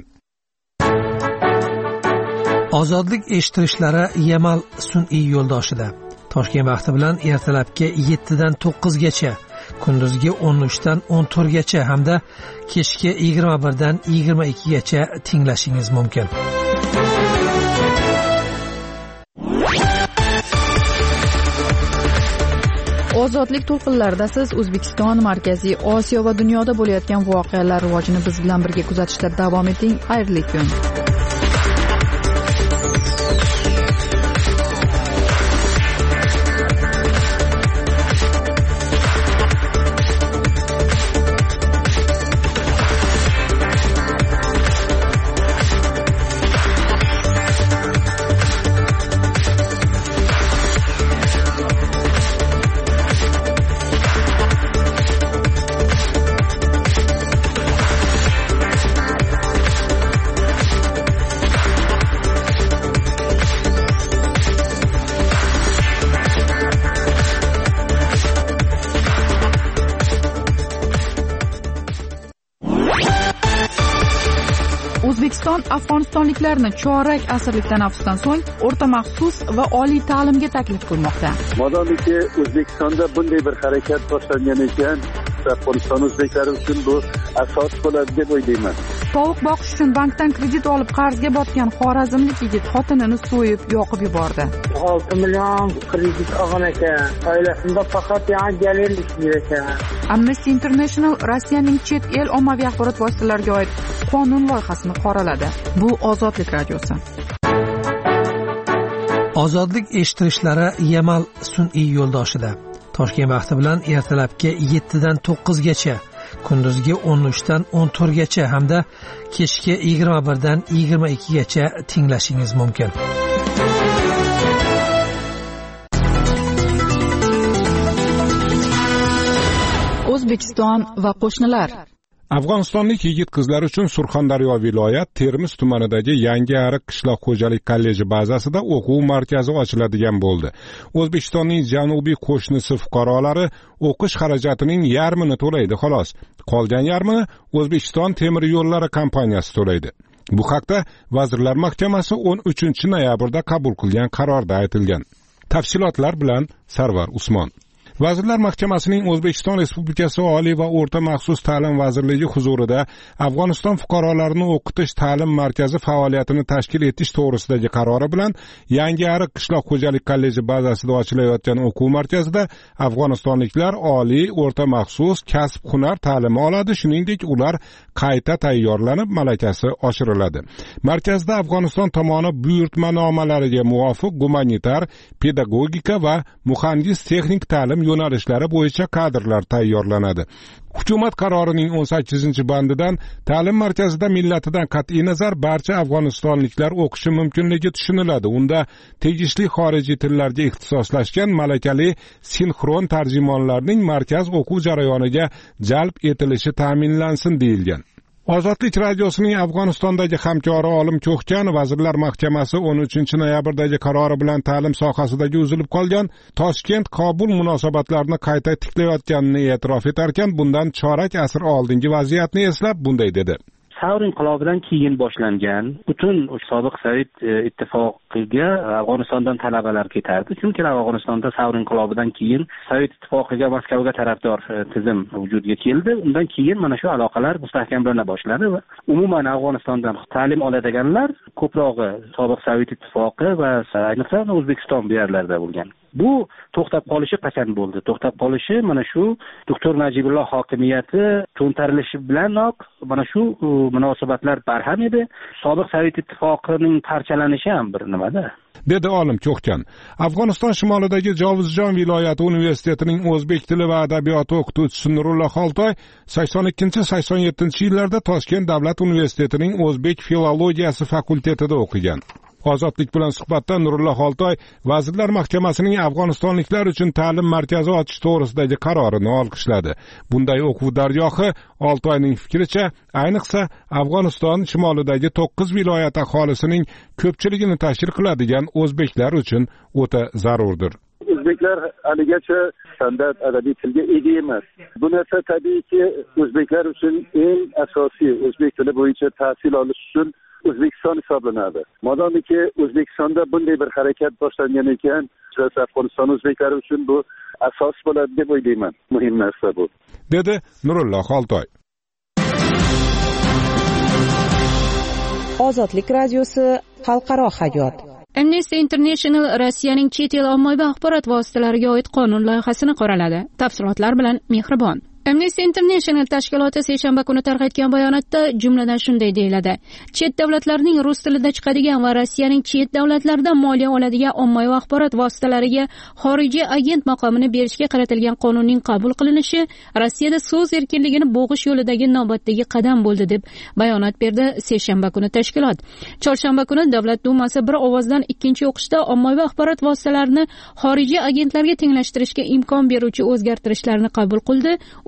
Ozodlik eshittirishlari Yamal sun'iy yo'ldoshida Toshkent vaqti bilan ertalabki yettidan to'qqizgacha, kunduzgi o'n uchdan o'n to'rtgacha hamda kechki yigirma birdan yigirma ikkigacha tinglashingiz mumkin. Ozodlik to'lqinlarida siz O'zbekiston, Markaziy Osiyo va dunyoda bo'layotgan voqealar rivojini biz bilan birga kuzatishda davom eting. Xayrli kun. O'zbekiston afg'onistonliklarni chorak asrlik tanaffusdan so'ng o'rta maxsus va oliy ta'limga taklif qilmoqda. Modomiki O'zbekistonda bunday bir harakat boshlangan ekan, Afg'oniston o'zbeklari uchun bu asos bo'ladi deb o'ylayman. Tovuq boqish uchun bankdan kredit olib qarzga botgan xorazmlik yigit xotinini so'yib, yoqib yubordi. olti million kredit olgan ekan. Oilasida faqat yangilik ishlaydi ekan. Amnesty International Rossiyaning chet el ommaviy axborot vositalariga oid qonun loyihasini qoraladi. Bu Ozodlik radiosi. Ozodlik eshittirishlari Yamal sun'iy yo'ldoshida. Toshkent vaqti bilan ertalabki yettidan to'qqizgacha, kunduzgi o'n uchdan o'n to'rtgacha hamda kechki yigirma birdan yigirma ikkigacha tinglashingiz mumkin. O'zbekiston va qo'shnilar. Afg'onistonlik yigit-qizlar uchun Surxondaryo viloyat Termiz tumanidagi Yangi Ariq qishloq xo'jalik kolleji bazasida o'quv markazi ochiladigan bo'ldi. O'zbekistonning janubiy qo'shnisi fuqarolari o'qish xarajatining yarmini to'laydi xolos. Qolgan yarmini O'zbekiston temir yo'llari kompaniyasi to'laydi. Bu haqda Vazirlar Mahkamasi o'n uchinchi noyabrda qabul qilgan qarorda aytilgan. Tafsilotlar bilan Sarvar Usmon. Vazirlar Mahkamasining O'zbekiston Respublikasi Oliy va o'rta maxsus ta'lim vazirligi huzurida Afg'oniston fuqarolarini o'qitish ta'lim markazi faoliyatini tashkil etish to'g'risidagi qarori bilan Yangi Ariq qishloq xo'jalik kolleji bazasida ochilayotgan o'quv markazida afg'onistonliklar oliy, o'rta maxsus, kasb hunar ta'limi oladi, shuningdek ular qayta tayyorlanib malakasi oshiriladi. Markazda Afg'oniston tomoni buyurtmanomlariga muvofiq gumanitar, pedagogika va muhandis texnik ta'lim yo'nalishlari bo'yicha kadrlar tayyorlanadi. Hukumat qarorining o'n sakkizinchi bandidan ta'lim markazida millatidan qat'iy nazar barcha afg'onistonliklar o'qishi mumkinligi tushuniladi. Unda tegishli xorijiy tillarga ixtisoslashgan malakali sinxron tarjimonlarning markaz o'quv jarayoniga jalb etilishi ta'minlansin deyilgan. Ozodlik radiosining Afg'onistondagi hamkori Olim Ko'xkan Vazirlar Mahkamasi o'n uchinchi noyabrdagi qarori bilan ta'lim sohasidagi uzilib qolgan Toshkent-Kobul munosabatlarini qayta tiklayotganini e'tirof etarkan, bundan chorak asr oldingi vaziyatni eslab bunday dedi. Savr inqilobidan keyin boshlangan butun sobiq Sovet ittifoqiga Afg'onistondan talabalar ketardi. Chunki Afg'onistonda Savr inqilobidan keyin Sovet ittifoqiga Moskvaga tarafdor tizim vujudga keldi. Undan keyin mana shu aloqalar mustahkamlana boshladi va umuman Afg'onistondan ta'lim oladiganlar ko'prog'i sobiq Sovet ittifoqi va ayniqsa O'zbekiston bu yerlarda bo'lgan. Bu to'xtab qolishi qachon bo'ldi? To'xtab qolishi mana shu doktor Najibulloh hokimiyati to'ntarilishi bilanoq mana shu munosabatlar barham edi. Sobiq Sovet ittifoqining parchalanishi ham bir nimada. Dedi Olim Ko'xkan. Afg'oniston shimolidagi Jovizjon viloyati universitetining o'zbek tili va adabiyoti o'qituvchisi Nurullo Xoltoy sakson ikkinchi sakson yettinchi yillarda Toshkent davlat universitetining o'zbek filologiyasi fakultetida o'qigan. Ozodlik bilan suhbatda Nurullo Xoltoy Vazirlar Mahkamasining Afg'onistonliklar uchun ta'lim markazi ochish to'g'risidagi qarorini olqishladi. Bunday o'quv dargohi Oltoyning fikricha, ayniqsa Afg'oniston shimolidagi to'qqiz viloyat aholisining ko'pchiligini tashkil qiladigan o'zbeklar uchun o'ta zarurdir. O'zbeklar haligacha standart adabiy tilga ega emas. Bu narsa tabiiyki o'zbeklar uchun eng asosiy o'zbek tili bo'yicha tahsil olish uchun O'zbekiston hisoblanadi. Modomiki O'zbekistonda bunday bir harakat boshlangan ekan, Afg'oniston o'zbeklari uchun bu asos bo'ladi deb o'ylayman. Muhim narsa bu. Dedi Nurullo Xoltoy. Ozodlik radiosi xalqaro hayot. Amnesty International Rossiyaning chet el ommaviy axborot vositalariga oid qonun loyihasini qoraladi. Tafsilotlar bilan Mehribon. Amnesty International tashkiloti seshanba kuni tarqatgan bayonotda jumladan shunday deyiladi: chet davlatlarning rus tilida chiqadigan va Rossiyaning chet davlatlardan moliya oladigan ommaviy axborot vositalariga xorijiy agent maqomini berishga qaratilgan qonunning qabul qilinishi Rossiyada so'z erkinligini bo'g'ish yo'lidagi navbatdagi qadam bo'ldi deb bayonot berdi seshanba kuni tashkilot. Chorshanba kuni Davlat dumasi bir ovozdan ikkinchi o'qishda ommaviy axborot vositalarini xorijiy agentlarga tenglashtirishga imkon beruvchi o'zgartirishlarni qabul qildi.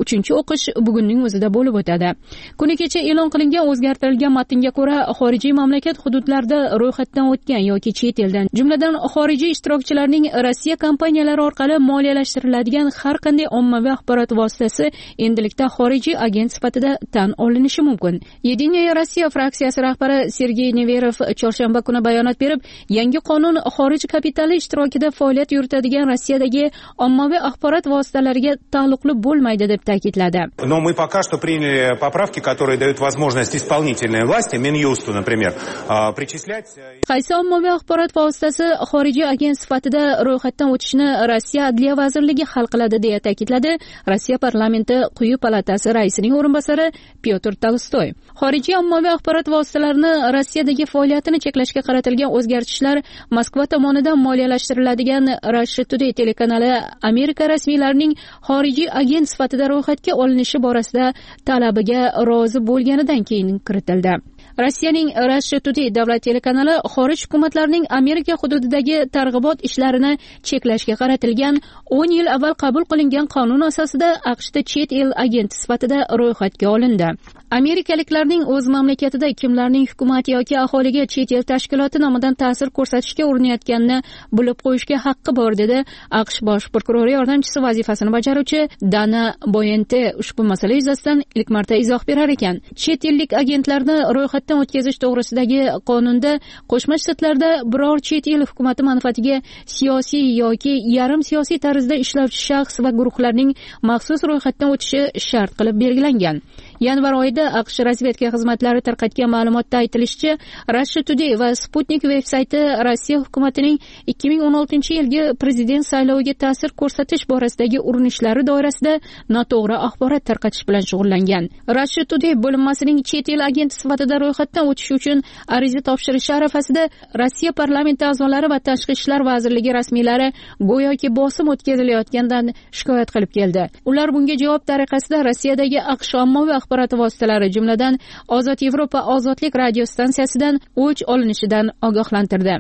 uchinchi o'qish bugunning o'zida bo'lib o'tadi. Kuni kecha e'lon qilingan o'zgartirilgan matnga ko'ra, xorijiy mamlakat hududlarida ro'yxatdan o'tgan yoki chet eldan, jumladan xorijiy ishtirokchilarning Rossiya kompaniyalari orqali moliyalashtiriladigan har qanday ommaviy axborot vositasi endilikda xorijiy agent sifatida tan olinishi mumkin. Yediniya Rossiya fraksiyasi rahbari Sergey Neverov chorshanba kuni bayonot berib, yangi qonun xorij kapitali ishtirokida faoliyat yuritadigan Rossiyadagi ommaviy axborot vositalariga taalluqli bo'lmaydi deb ta'kidladi. Но мы пока что приняли поправки, которые дают возможность исполнительной власти, Минюсту, например, причислять... Qaysi ommaviy axborot vositasi xorijiy agent sifatida ro'yxatdan o'tishni Rossiya Adliya vazirligi hal qiladi deya ta'kidladi Rossiya parlamenti quyi palatasi raisining o'rinbosari Pyotr Tolstoy. Xorijiy ommaviy axborot vositalarini Rossiyadagi faoliyatini cheklashga qaratilgan o'zgartishlar Moskva tomonidan moliyalashtiriladigan Russia Today telekanali Amerika rasmiylarining xorijiy agent sifatida ro'yxatga olinishi borasida talabiga rozi bo'lganidan keyin kiritildi. Rossiyaning Russia Today davlat telekanali xorij hukumatlarining Amerika hududidagi targ'ibot ishlarini cheklashga qaratilgan o'n yil avval qabul qilingan qonun asosida AQShda chet el agenti sifatida ro'yxatga olindi. Amerikaliklarning o'z mamlakatida kimlarning hukumat yoki aholiga chet el tashkiloti nomidan ta'sir ko'rsatishga urinayotganini bilib qo'yishga haqqi bor, dedi AQSh bosh prokurori yordamchisi vazifasini bajaruvchi Dana Boyente ushbu masala yuzasidan ilk marta izoh berar ekan. Chet ellik agentlarni ro'yxatdan o'tkazish to'g'risidagi qonunda qo'shma shtatlarda biror chet el hukumati manfaatiga siyosiy yoki yarim siyosiy tarzda ishlovchi shaxs va guruhlarning maxsus ro'yxatdan o'tishi shart qilib belgilangan. Yanvar oyida AQSh razvedka xizmatlari tarqatgan ma'lumotda aytilishicha, Russia Today va Sputnik veb-sayti Rossiya hukumatining ikki ming o'n oltinchi yilgi prezident sayloviga ta'sir ko'rsatish borasidagi urinishlari doirasida noto'g'ri axborot tarqatish bilan shug'ullangan. Russia Today bo'linmasining chet el agenti sifatida ro'yxatdan o'tish uchun ariza topshirish arafasida Rossiya parlamenti a'zolari va Tashqi ishlar vazirligi rasmiylari go'yoki bosim o'tkazilayotgandan shikoyat qilib keldi. Ular bunga javob tariqasida Rossiyadagi AQSh ommaviy axborot vositalari, jumladan Ozod Yevropa ozodlik radio stansiyasidan o'ch olinishidan ogohlantirdi.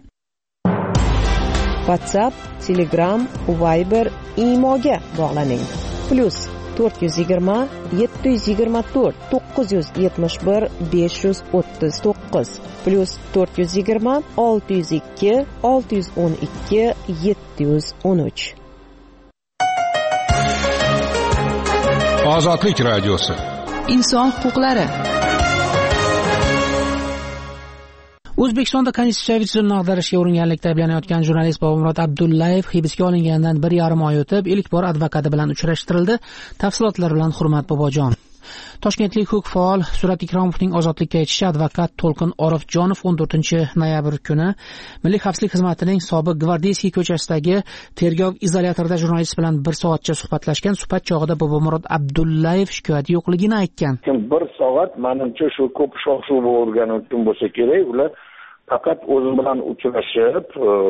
WhatsApp, Telegram, Viber, Imoga bog'laning. Plus to'rt yuz yigirma yetti yuz yigirma to'rt to'qqiz yuz yetmish bir besh yuz o'ttiz to'qqiz plus to'rt yuz yigirma olti yuz ikki olti yuz o'n ikki yetti yuz o'n uch. Ozodlik radiosi. Inson huquqlari. O'zbekistonda konstitutsiyaviy tuzumni ag'darishga uringanlikda ayblanayotgan jurnalist Bobomurod Abdullayev hibsga olinganidan bir yarim oy o'tib, ilk bor advokati bilan uchrashtirildi. Tafsilotlar bilan Hurmat Bobojon. Toshkentlik huquq faol Surat Ikromovning ozodlikka aytishicha, advokat To'lqin Orifjonov o'n to'rtinchi noyabr kuni Milliy xavfsizlik xizmatining sobiq Gvardeyskiy ko'chasidagi tergov izolyatorida jurnalist bilan bir soatcha suhbatlashgan. Suhbat chog'ida Bobomurod Abdullayev shikoyati yo'qligini aytgan. bir soat menimcha shu ko'p shov-shuv bo'lgani uchun bo'lsa kerak, ular faqat o'zim bilan uchrashib,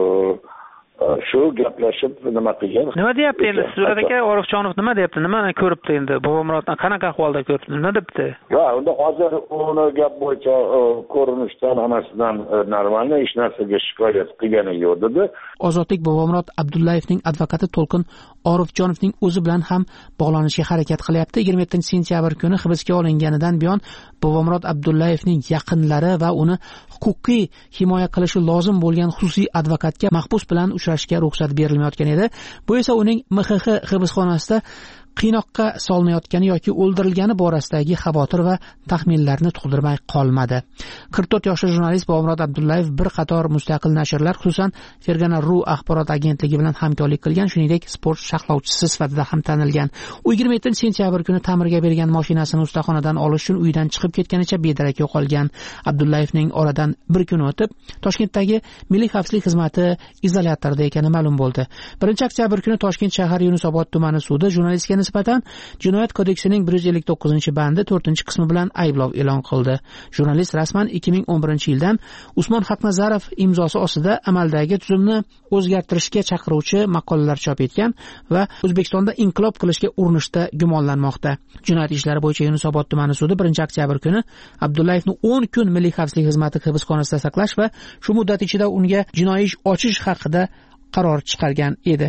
shu gaplashib nima qilgan. Nima deyapti endi Surat aka? Orifjonov nima deyapti? Nimani ko'ribdi endi? Bobomuroddan qanaqa ahvolda ko'ribdi? Nima debdi? Ha, unda hozir uni gap bo'yicha ko'rinishdan onasidan normalniy hech narsaga shikoyat qilgani yo'q dedi. Ozodlik Bobomurod Abdullayevning advokati To'lqin Orifjonovning o'zi bilan ham bog'lanishga harakat qilyapti. yigirma yettinchi sentyabr kuni hibsga olinganidan buyon Bobomurod Abdullayevning yaqinlari va uni huquqiy himoya qilishi lozim bo'lgan xususiy advokatga mahbus bilan uchrashishga ruxsat berilmayotgan edi. Bu esa uning M X X hibsxonasida qiynoqqa solinayotgani yoki o'ldirilgani borasidagi xavotir va taxminlarni tug'dirmay qolmadi. qirq to'rt yoshli jurnalist Bobomurod Abdullayev bir qator mustaqil nashrlar, xususan Fergana ru axborot agentligi bilan hamkorlik qilgan, shuningdek sport sharhlovchisi sifatida ham tanilgan. U yigirma yettinchi sentyabr kuni ta'mirga bergan mashinasini ustaxonadan olish uchun uydan chiqib ketganicha bedarak yo'qolgan. Abdullayevning oradan bir kun o'tib Toshkentdagi Milliy xavfsizlik xizmati izolyatorida ekani ma'lum bo'ldi. birinchi oktyabr kuni Toshkent shahar Yunusobod tumani sudi jurnalistga nisbatan Jinoyat kodeksining bir yuz ellik to'qqizinchi bandi to'rtinchi qismi bilan ayblov e'lon qildi. Jurnalist rasman ikki ming o'n birinchi yildan Usmon Haqnazarov imzosi ostida amaldagi tuzumni o'zgartirishga chaqiruvchi maqolalar chop etgan va O'zbekistonda inqilob qilishga urinishda gumonlanmoqda. Jinoyat ishlari bo'yicha Yunusobod tumani sudi birinchi oktyabr kuni Abdullayevni o'n kun Milliy xavfsizlik xizmati hibsxonasida saqlash va shu muddat ichida unga jinoiy ish ochish haqida qaror chiqargan edi.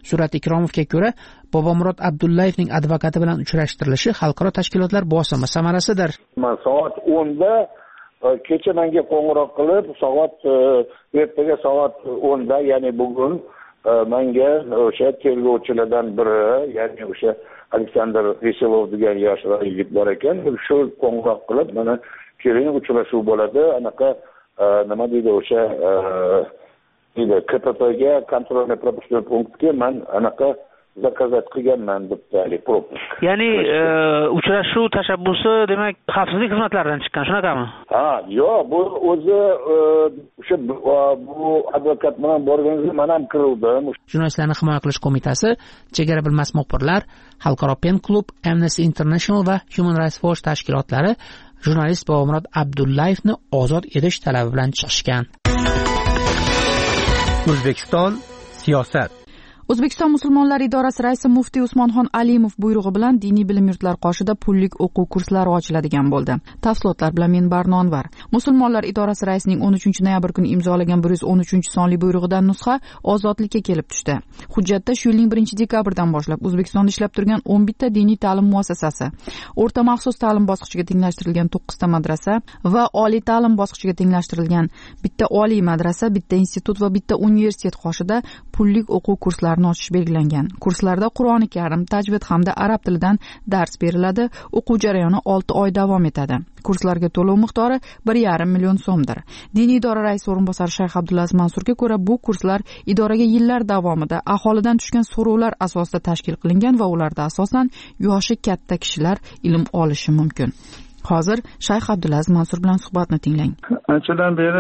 Surat Ikromovga ko'ra, Bobomurod Abdullayevning advokati bilan uchrashtirilishi xalqaro tashkilotlar bosimi samarasidir. Men soat o'nda kecha menga qo'ng'iroq qilib, soat ertaga soat o'nda, ya'ni bugun menga o'sha tergovchilardan biri, ya'ni o'sha Aleksandr Veselov degan yosh yigit bor ekan, shu qo'ng'iroq qilib, mana keling uchrashuv bo'ladi, anaqa nima deydi o'sha deydi K P Pga, kontrolniy пропускной punktga men anaqa zakazat qilganman debdi propusк. Ya'ni uchrashuv tashabbusi demak xavfsizlik xizmatlaridan chiqqan, shunaqami? Ha, yo'q, bu o'zi o'sha bu advokat bilan borganingizda men ham kiruvdim. Jurnalistlarni himoya qilish qo'mitasi, chegara bilmas muxbirlar, Xalqaro Pen klub, Amnesty International va Human Rights Watch tashkilotlari jurnalist Bobomurod Abdullayevni ozod etish talabi bilan chiqishgan. O'zbekiston siyosat. O'zbekiston musulmonlar idorasi raisi muftiy Usmonxon Alimov buyrug'i bilan diniy bilim yurtlari qoshida pullik o'quv kurslari ochiladigan bo'ldi. Tafsilotlar bilan men Barno Anvar. Musulmonlar idorasi raisining o'n uchinchi noyabr kuni imzolagan bir yuz o'n uchinchi sonli buyrug'idan nusxa ozodlikka kelib tushdi. Hujjatda shu yilning birinchi dekabridan boshlab O'zbekistonda ishlab turgan o'n bitta diniy ta'lim muassasasi, o'rta maxsus ta'lim bosqichiga tenglashtirilgan to'qqizta madrasa va oliy ta'lim bosqichiga tenglashtirilgan bitta oliy madrasa, bitta institut va bitta universitet qoshida pullik o'quv kurslari ochish belgilangan. Kurslarda Qur'oni Karim, tajvid hamda arab tilidan dars beriladi. O'quv jarayoni olti oy davom etadi. Kurslarga to'lov miqdori bir yarim million so'mdir. Diniy idora raisi o'rinbosari Shayx Abdulaziz Mansurga ko'ra, bu kurslar idoraga yillar davomida aholidan tushgan so'rovlar asosida tashkil qilingan va ularda asosan yoshi katta kishilar ilm olishi mumkin. Hozir Shayx Abdulaziz Mansur bilan suhbatni tinglang. Anchadan beri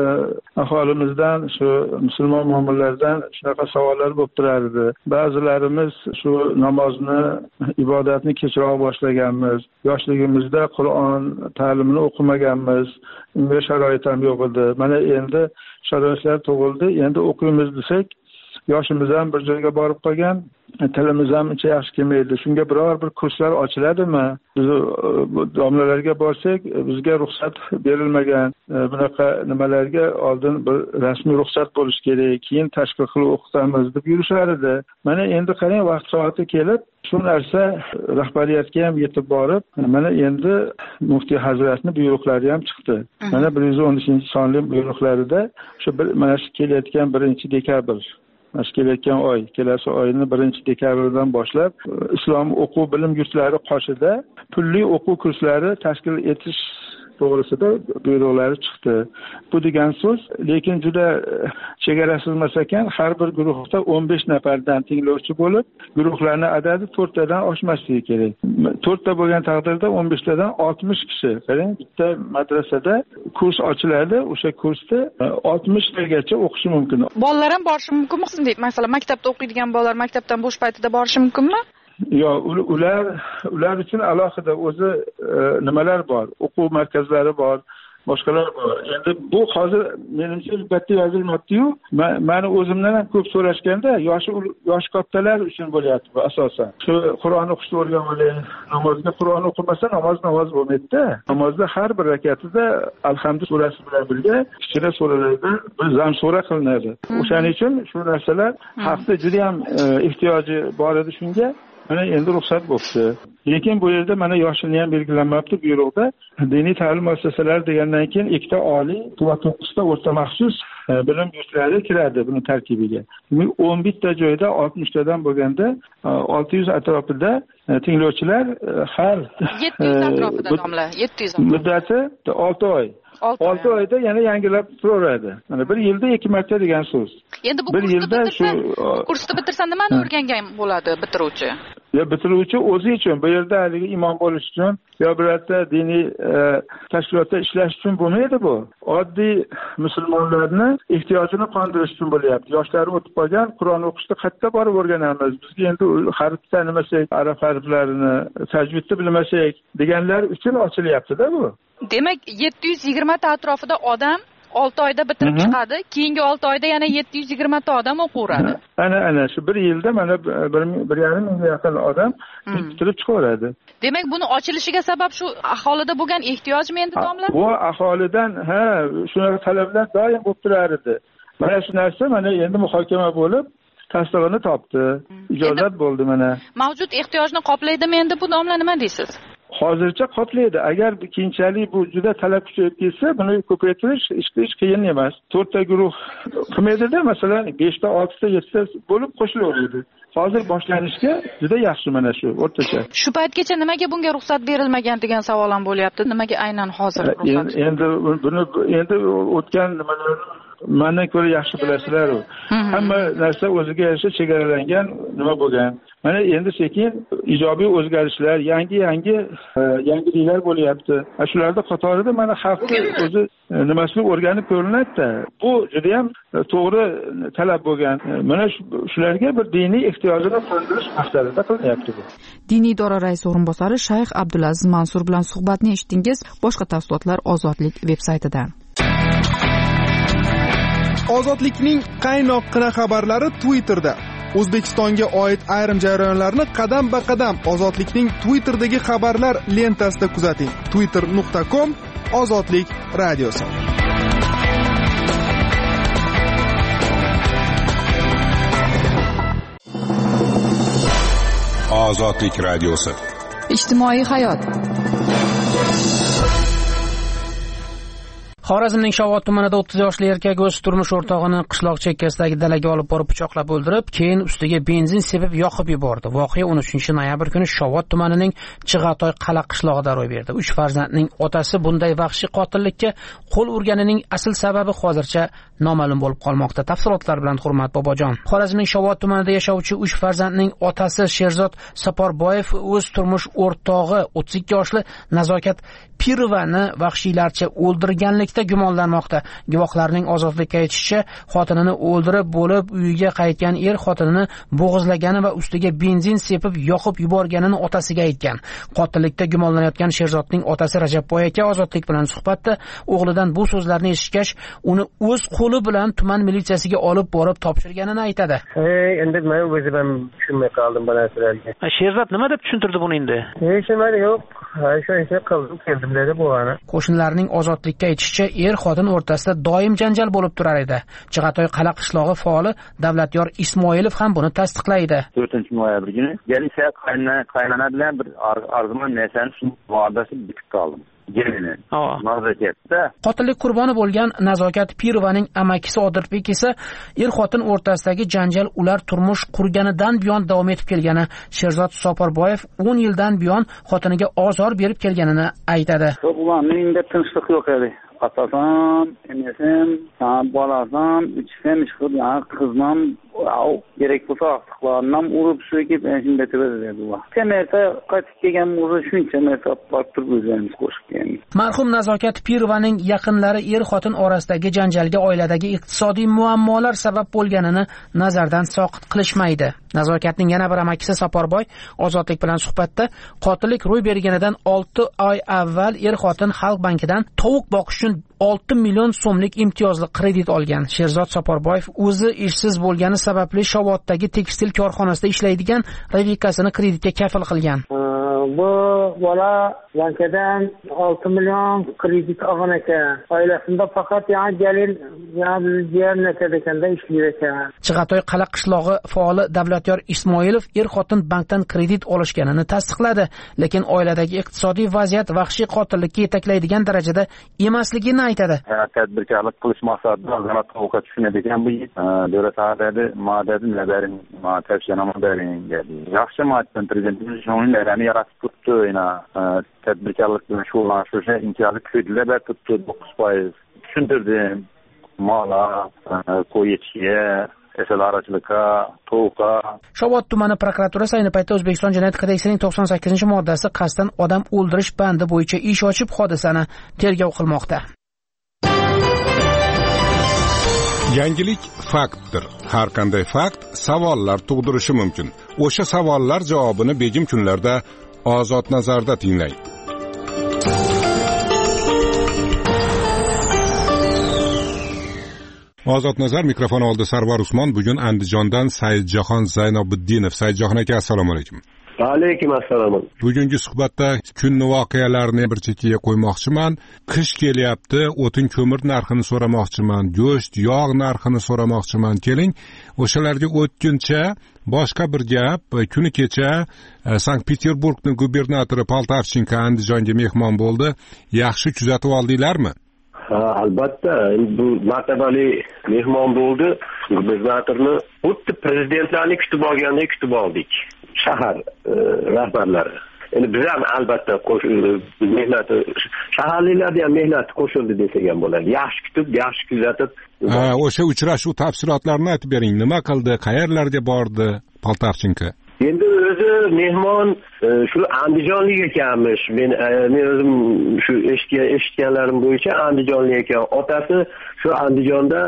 aholimizdan, shu musulmon mu'minlardan shunaqa savollar bo'lib turardi. Ba'zilarimiz shu namozni, ibodatni kechroq boshlaganmiz. Yoshligimizda Qur'on ta'limini o'qimaganmiz. Unga sharoit ham yo'q edi. Mana endi sharoitlar tug'ildi. Endi o'qiymiz desak, yoshimiz ham bir joyga borib qolgan, tilimiz ham uncha yaxshi kelmaydi. Shunga biror bir kurslar ochiladimi? Biz domlalarga borsak, bizga ruxsat berilmagan. Bunaqa nimalarga oldin bir rasmiy ruxsat bo'lishi kerak, keyin tashkil qilib o'qitamiz deb yurishar edi. Mana endi qarang, vaqt soati kelib, shu narsa rahbariyatga ham yetib borib, mana endi muftiy hazratning buyruqlari ham chiqdi. Mana bir yuz o'n uchinchi sonli buyruqlarida shu mana shu kelayotgan birinchi dekabr Mana kelayotgan oy, kelasi oyning birinchi dekabridan boshlab islom o'quv bilim yurtlari qoshida pulli o'quv kurslari tashkil etish to'g'risida buyruqlari chiqdi. Bu degan so'z, lekin juda chegarasiz emas ekan, har bir guruhda o'n besh nafardan tinglovchi bo'lib, guruhlarning adadi to'rttadan oshmasligi kerak. to'rtta bo'lgan taqdirda o'n besh tadan oltmish kishi, qarang, bitta madrasada kurs ochiladi, o'sha kursda oltmish tagacha o'qishi mumkin. Bolalar ham borishi mumkinmi siz deydi? Masalan, maktabda o'qiydigan bolalar maktabdan bo'sh paytida borishi mumkinmi? Yo'q, ular ular uchun alohida o'zi nimalar bor, o'quv markazlari bor, boshqalar bor. Endi bu hozir menimcha albatta yozilmoqda-yu, meni o'zimdan ham ko'p so'rashganda, yoshi yosh kattalar uchun bo'lyapti bu asosan. Shu Qur'on o'qishni o'rganib, namozda Qur'on o'qimasa namoz namoz bo'lmaydi-da. Namozda har bir rakatida alhamdu surasi bilan birga kichkina suralarda bir zam sura qilinadi. O'shaning uchun shu narsalar haqda juda ham ehtiyoji bor edi shunga. Mana endi ruxsat bo'ldi. Lekin bu yerda mana yoshini ham belgilanmabdi buyruqda. Diniy ta'lim muassasalari degandan keyin ikkita oliy va to'qqizta o'rta maxsus bilim yurtlari kiradi buning tarkibiga. o'n bitta joyda oltmish tadan bo'lganda olti yuz atrofida tinglovchilar har yetti yuz atrofida domla, yetti yuz muddati olti oy. olti oyda yana yangilab turaveradi. Mana bir yilda ikki marta degan so'z. Endi bu kursni bitirsa, kursni bitirsa nimani o'rgangan bo'ladi bitiruvchi? Ya bitiruvchi o'zi uchun, bu yerda haligi imom bo'lish uchun yo birorta diniy tashkilotda ishlash uchun bo'lmaydi bu. Oddiy musulmonlarni ehtiyojini qondirish uchun bo'lyapti. Yoshlari o'tib qolgan, Qur'on o'qishni qayerda borib o'rganamiz? Bizga endi harf tanimasak, arab harflarini, tajvidni bilmasak deganlar uchun ochilyapti-da bu. Demak, yetti yuz yigirma ta atrofida odam olti oyda bitirib chiqadi, keyingi olti oyda yana yetti yuz yigirma ta odam o'qiyveradi. Ana ana shu bir yilda mana bir yarim mingga yaqin odam bitirib chiqaveradi. Demak, buni ochilishiga sabab shu aholida bo'lgan ehtiyojmi endi domlar? Bu aholidan, ha, shunaqa talablar doim bo'lib turar edi. Mana shu narsa mana endi muhokama bo'lib, tasdig'ini topdi, ijozat bo'ldi mana. Mavjud ehtiyojni qoplaydimi endi bu domla, nima deysiz? Hozircha qoplaydi. Agar keyinchalik bu juda talab kuchayib ketsa, buni ko'paytirish hech qiyin emas. to'rtta guruh qilmaydida, masalan, beshta, oltita, yettita bo'lib qo'shilaveradi. Hozir boshlanishga juda yaxshi mana shu o'rtacha. Shu paytgacha nimaga bunga ruxsat berilmagan degan savol ham bo'lyapti. Nimaga aynan hozir ruxsat? Endi buni endi o'tgan nimalar mendan ko'ra yaxshi bilasizlar. Hamma narsa o'ziga yarasha chegaralangan nima bo'lgan. Mana endi sekin ijobiy o'zgarishlar, yangi-yangi yangiliklar bo'lyapti. Shularda qatorida mana xalqning o'zi nimasini o'rganib ko'rinadi-da. Bu juda ham to'g'ri talab bo'lgan. Mana shularga bir diniy ehtiyojini qondirish maqsadida qilinyapti bu. Diniy idora raisi o'rinbosari Shayx Abdulaziz Mansur bilan suhbatni eshitdingiz. Boshqa tafsilotlar Ozodlik veb-saytida. Ozodlikning qaynoqqina xabarlari Twitterda. O'zbekistonga oid ayrim jarayonlarni qadam-ba-qadam Ozodlikning Twitter'dagi xabarlar lentasida kuzating. twitter nuqta com Ozodlik radiosi. Ozodlik radiosi. Ijtimoiy hayot. Xorazmning Shovot tumanida o'ttiz yoshli erkak o'z turmush o'rtog'ini qishloq chekkasidagi dalaga olib borib pichoqlab o'ldirib, keyin ustiga benzin sepib yoqib yubordi. Voqea o'n uchinchi noyabr kuni Shovot tumanining Chig'atoy qala qishlog'ida ro'y berdi. Uch farzandning otasi bunday vahshiy qotillikka qo'l urganining asl sababi hozircha noma'lum bo'lib qolmoqda. Tafsilotlar bilan Hurmat Bobojon. Xorazmning Shovot tumanida yashovchi uch farzandning otasi Sherzod Saporboyev o'z turmush o'rtog'i o'ttiz ikki yoshli Nazokat Pirovani vahshiylarcha o'ldirganlikda gumonlanmoqda. Guvohlarning Ozodlikka aytishicha, xotinini o'ldirib bo'lib uyiga qaytgan er xotinini bo'g'izlagani va ustiga benzin sepib yoqib yuborganini otasiga aytgan. Qotillikda gumonlanayotgan Sherzodning otasi Rajabboy aka Ozodlik bilan suhbatda o'g'lidan bu so'zlarni eshitgach, uni o'z qo'li bilan tuman militsiyasiga olib borib topshirganini aytadi. Ey, endi men o'zim ham tushunmay qoldim bu narsalarga. Sherzod nima deb tushuntirdi buni endi? Hech nima yo'q. Shu ishni qildim, keldim dedi bu ana. Qo'shnilarning Ozodlikka aytishicha, er xotin o'rtasida doim janjal bo'lib turar edi. Chig'atoy qala qishlog'i faoli Davlatyor Ismoilov ham buni tasdiqlaydi. to'rtinchi noyabr kuni Galisa qaynona bilan bir arzuman narsani shu va'dasi bitib qoldim. Gelini. Nazokatda. Qotillik qurboni bo'lgan Nazokat Pirovaning amakisi Odilbek esa er xotin o'rtasidagi janjal ular turmush qurganidan buyon davom etib kelgani, Sherzod Saporboyev o'n yildan buyon xotiniga ozor berib kelganini aytadi. Ularning de tinchlik yo'q edi. Atasam, enesim, sam bolasam, içsem çıkıp yani kızmam o gerek bu sağlıklarından uğrup söküp enşin betebedir bu. Temelde kaçıp gelgen muzu şunca mesaf baktır gözlerimiz koşup yani. Marhum Nazokat Pirovaning yaqinlari er xotin orasidagi janjalga oiladagi iqtisodiy muammolar sabab bo'lganini nazardan soqit qilishmaydi. Nazokatning yana bir amakisi Saporboy Ozodlik bilan suhbatda qotillik ro'y berganidan olti oy avval er xotin Xalq bankidan tovuq boqish uchun olti million so'mlik imtiyozli kredit olgan. Sherzod Saporboyev o'zi ishsiz bo'lgani sababli Shovoddagi tekstil korxonasida ishlaydigan Revikasini kreditga kafil qilgan. Bu bola bankadan olti million kredit olgan ekan. Oilasida faqat yani gelin yani diğer nekadekanda ishlaydi ekan. Chig'atoy qala qishlog'i faoli Davlatyor Ismoilov er xotin bankdan kredit olishganini tasdiqladi, lekin oiladagi iqtisodiy vaziyat vahshiy qotillikka yetaklaydigan darajada emasligini aytadi. Tadbirkorlik qilish maqsadida zanat tovuqqa tushunadigan bu davlat adadi madadi nazarin tavsiyanoma bering dedi. Yaxshi maddan prezidentimiz shunlarni yaratib tutdi, yana tadbirkorlik bilan shug'ullanishga imtiyozli kreditlar berib tutdi dokuz foiz. Tushuntirdim. Mala, qo'yishga Esalarchilikka, to'g'qa. Shovot tumani prokuraturasi ayni paytda O'zbekiston Jinoyat kodeksining to'qson sakkizinchi moddasi qasddan odam o'ldirish bandi bo'yicha ish ochib hodisani tergov qilmoqda. Yangilik faktdir. Har qanday fakt savollar tug'dirishi mumkin. O'sha savollar javobini begim kunlarda Ozod nazarda tinglang. Ozod nazar mikrofon oldi Sarvar Usmon. Bugun Andijondan Saidjahon Zaynobiddinov. Saidjahon aka, assalomu alaykum. Alaykum assalom. Bugungi suhbatda kunni voqealarini bir chekkaga qo'ymoqchiman. Qish kelyapti, o'tin ko'mir narxini so'ramoqchiman, go'sht, yog' narxini so'ramoqchiman. Keling, o'shalarga o'tguncha boshqa bir gap. Kuni kecha Sankt-Peterburgning gubernatori Poltavchenko Andijonga mehmon bo'ldi. Yaxshi kuzatib oldinglarmi? Ha, albatta, bu martabali mehmon bo'ldi. Gubernatorni xuddi prezidentlarni kutib olgandek kutib oldik. Shahar e, rahbarlari. Endi biz ham albatta mehnat shaharliklarda ham mehnat qo'shildi desak ham bo'ladi. Yaxshi kutib, yaxshi kuzatib. Ha, o'sha uchrashuv tafsilotlarini aytib bering. Nima qildi, qayerlarga bordi Poltavchenko? Endi o'zi mehmon shu Andijonlik ekanmish. Men men o'zim shu eshitgan eshitganlarim bo'yicha Andijonlik ekan. Otasi shu Andijonda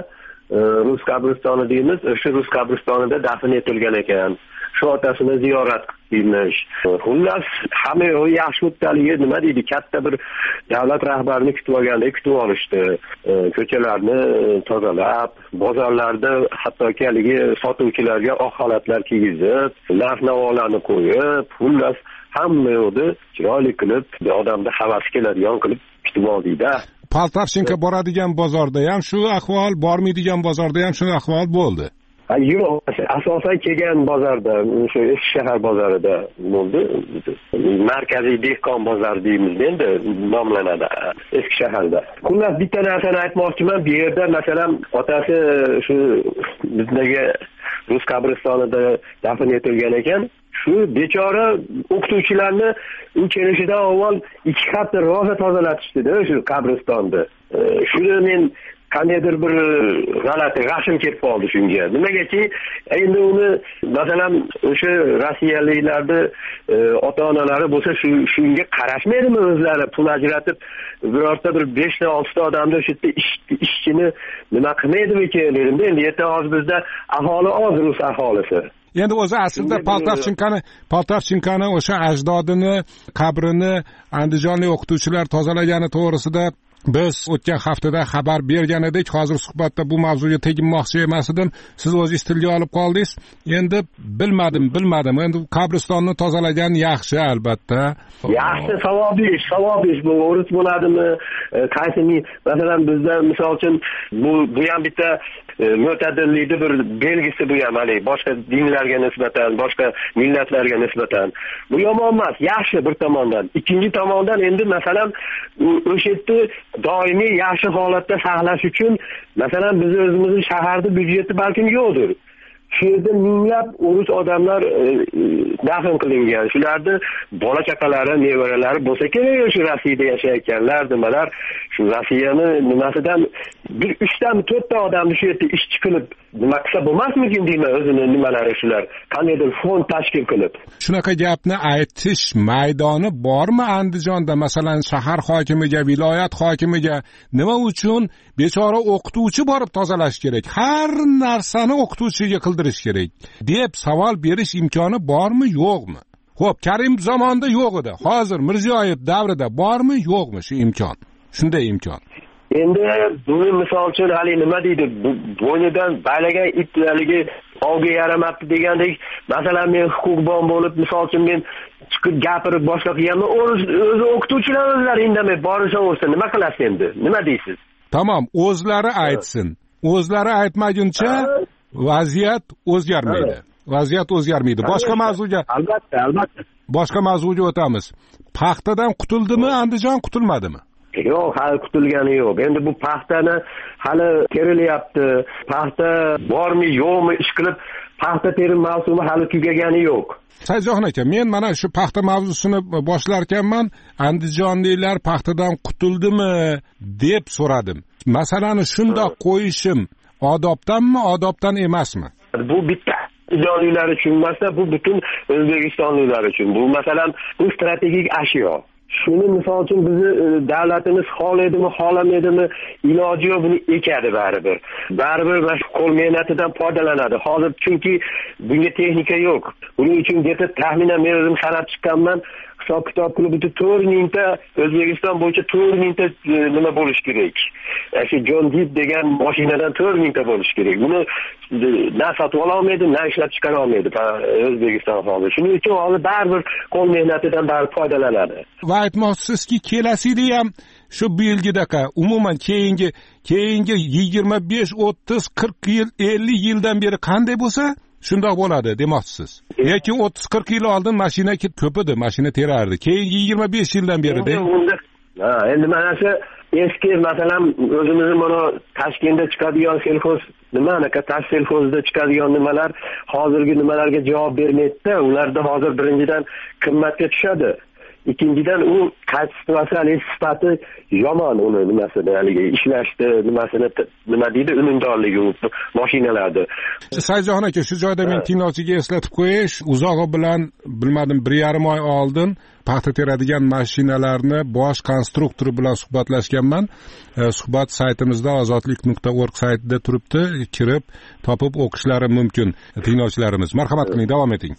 Rus qabristoni deymiz, o'sha Rus qabristonida dafn etilgan ekan. Shu otasini ziyorat qilmish. Xullas, hamma yaxshi o'tdaligi nima deydi, katta bir davlat rahbarini kutib olgandek kutib olishdi. Ko'chalarni tozalab, bozorlarda hattoki haligi sotuvchilarga oq xalatlar kiygizib, narx-navolarni qo'yib, xullas hamma yo'lda chiroyli qilib, odamda havas keladigan qilib kutib oldikda. Poltavchenko boradigan bozorda ham shu ahvol, bormaydigan bozorda ham shu ahvol bo'ldi. Yo'q, asosan kelgan bozorda, o'sha eski shahar bozorida bo'ldi. Markaziy dehqon bozori deymiz endi nomlanadi eski shaharda. Xullas bitta narsani aytmoqchiman, bu yerda masalan otasi shu bizdagi Rus qabristonida dafn etilgan ekan. Shu bechora o'qituvchilarni u kelishidan avval ikki hafta rosa tozalatishdi-da shu qabristonni. Shuni men qandaydir bir g'alati g'ashim kelib qoldi shunga. Nimagaki, endi uni masalan o'sha rossiyaliklarni e, ota-onalari bo'lsa shu shunga qarashmaydimi o'zlari pul ajratib birorta bir besh ta olti ta odamni o'sha yerda ish, ishchini nima qilmaydimi ekan dedim-da. Endi yerda hozir bizda aholi oz, rus aholisi. Endi o'zi aslida Poltavchenkoni Poltavchenkoni o'sha ajdodini qabrini Andijonlik o'qituvchilar tozalagani to'g'risida biz o'tgan haftada xabar bergan edik. Hozir suhbatda bu mavzuga teginmoqchi emas edim. Siz o'zingiz tilga olib qoldingiz. Endi bilmadim, bilmadim. Endi qabristonni tozalagan yaxshi albatta. Yaxshi, savob ish, savob ish bu o'ris bo'ladimi? Qaysi masalan bizda misol uchun bu bu ham bitta mo'tadillikni bir belgisi bu ham, hali boshqa dinlarga nisbatan, boshqa millatlarga nisbatan. Bu yomon emas, yaxshi bir tomondan. Ikkinchi tomondan endi masalan o'sha yerda doimiy yaxshi holatda saqlash uchun masalan biz o'zimizning shaharda byudjeti balkim yo'qdir. Shu yerda minglab o'rus odamlar dafn qilingan. Shularni bola chaqalari, nevaralari bo'lsa kerak, shu Rossiyada yashayotganlar, nimalar, shu Rossiyani nimasidan bir uchdan to'rtta odamni shu yerda ishchi qilib nima qilsa bo'lmasmikin deyman, o'zini nimalari shular qandaydir fond tashkil qilib. Shunaqa gapni aytish maydoni bormi Andijonda? Masalan, shahar hokimiga, viloyat hokimiga nima uchun bechora o'qituvchi borib tozalash kerak? Har narsani o'qituvchiga qildirish kerak deb savol berish imkoni bormi, yo'qmi? Xo'p, Karim zamonida yo'q edi. Hozir Mirziyoyev davrida bormi, yo'qmi shu imkon? Shunday imkon. Endi buni misol uchun hali nima deydi, bo'ynidan baylagan itlarligi ovga yaramabdi degandek, masalan men huquqbon bo'lib, misol uchun men chiqib gapirib boshqa qilganman, o'zi o'qituvchilar o'zlari indamay borishaversa nima qilasiz endi? Nima deysiz? Tamam, o'zlari aytsin. O'zlari aytmaguncha vaziyat o'zgarmaydi. Vaziyat o'zgarmaydi. Boshqa mavzuga albatta, albatta. Boshqa mavzuga o'tamiz. Paxtadan qutuldimi Andijon, qutulmadimi? Yo'q, hali qutilgani yo'q. Endi bu paxtani hali terilyapti. Paxta bormi, yo'qmi ish qilib, paxta terim mavsumi hali tugagani yo'q. Saidjon aka, men mana shu paxta mavzusini boshlar ekanman, andijonliklar paxtadan qutuldimi deb so'radim. Masalani shundoq qo'yishim odobdanmi, odobdan emasmi? Bu bitta andijonliklar uchun emas, bu butun o'zbekistonliklar uchun. Bu masalan, bu strategik ashyo. Shuni misol uchun bizni davlatimiz xohlaydimi, xohlamaydimi, iloji yo'q, buni ekadi baribir. Baribir mana shu qo'l mehnatidan foydalanadi. Hozir chunki bunga texnika yo'q. Buning uchun deb taxminan men o'zim sanab chiqqanman. Hisob kitob qilib bitta to'rt mingta O'zbekiston bo'yicha to'rt mingta nima bo'lish kerak. Shu John Deere degan mashinadan to'rt mingta bo'lish kerak. Buni na sotib ola olmaydi, na ishlab chiqara olmaydi O'zbekiston hozir. Shuning uchun hozir baribir qo'l mehnatidan baribir foydalanadi. Va aytmoqchisiz-ki, kelasida ham shu bu yilgidaqa umuman keyingi keyingi yigirma besh, o'ttiz, qirq yil, ellik yildan beri qanday bo'lsa shundoq bo'ladi demoqchisiz. Lekin o'ttiz qirq yil oldin mashina ko'p edi, mashina terardi. Keyin yigirma besh yildan beri de. Ha, endi mana shu eski masalan o'zimizni mana Toshkentda chiqadigan selxoz nima anaqa tash selxozda chiqadigan nimalar hozirgi nimalarga javob bermaydi-da. Ularda hozir birinchidan qimmatga tushadi. Ikkinchidan u kачествоsi, haligi sifati yomon uni nimasida, haligi ishlashdi, nimasini nima deydi, unumdorligi u mashinalarda. Sayjon aka, shu joyda men tinglovchiga eslatib qo'yish, uzog'i bilan bilmadim bir yarim oy oldin paxta teradigan mashinalarni bosh konstruktori bilan suhbatlashganman. Suhbat saytimizda ozodlik nuqta org saytida turibdi, kirib topib o'qishlari mumkin tinglovchilarimiz. Marhamat qiling, davom eting.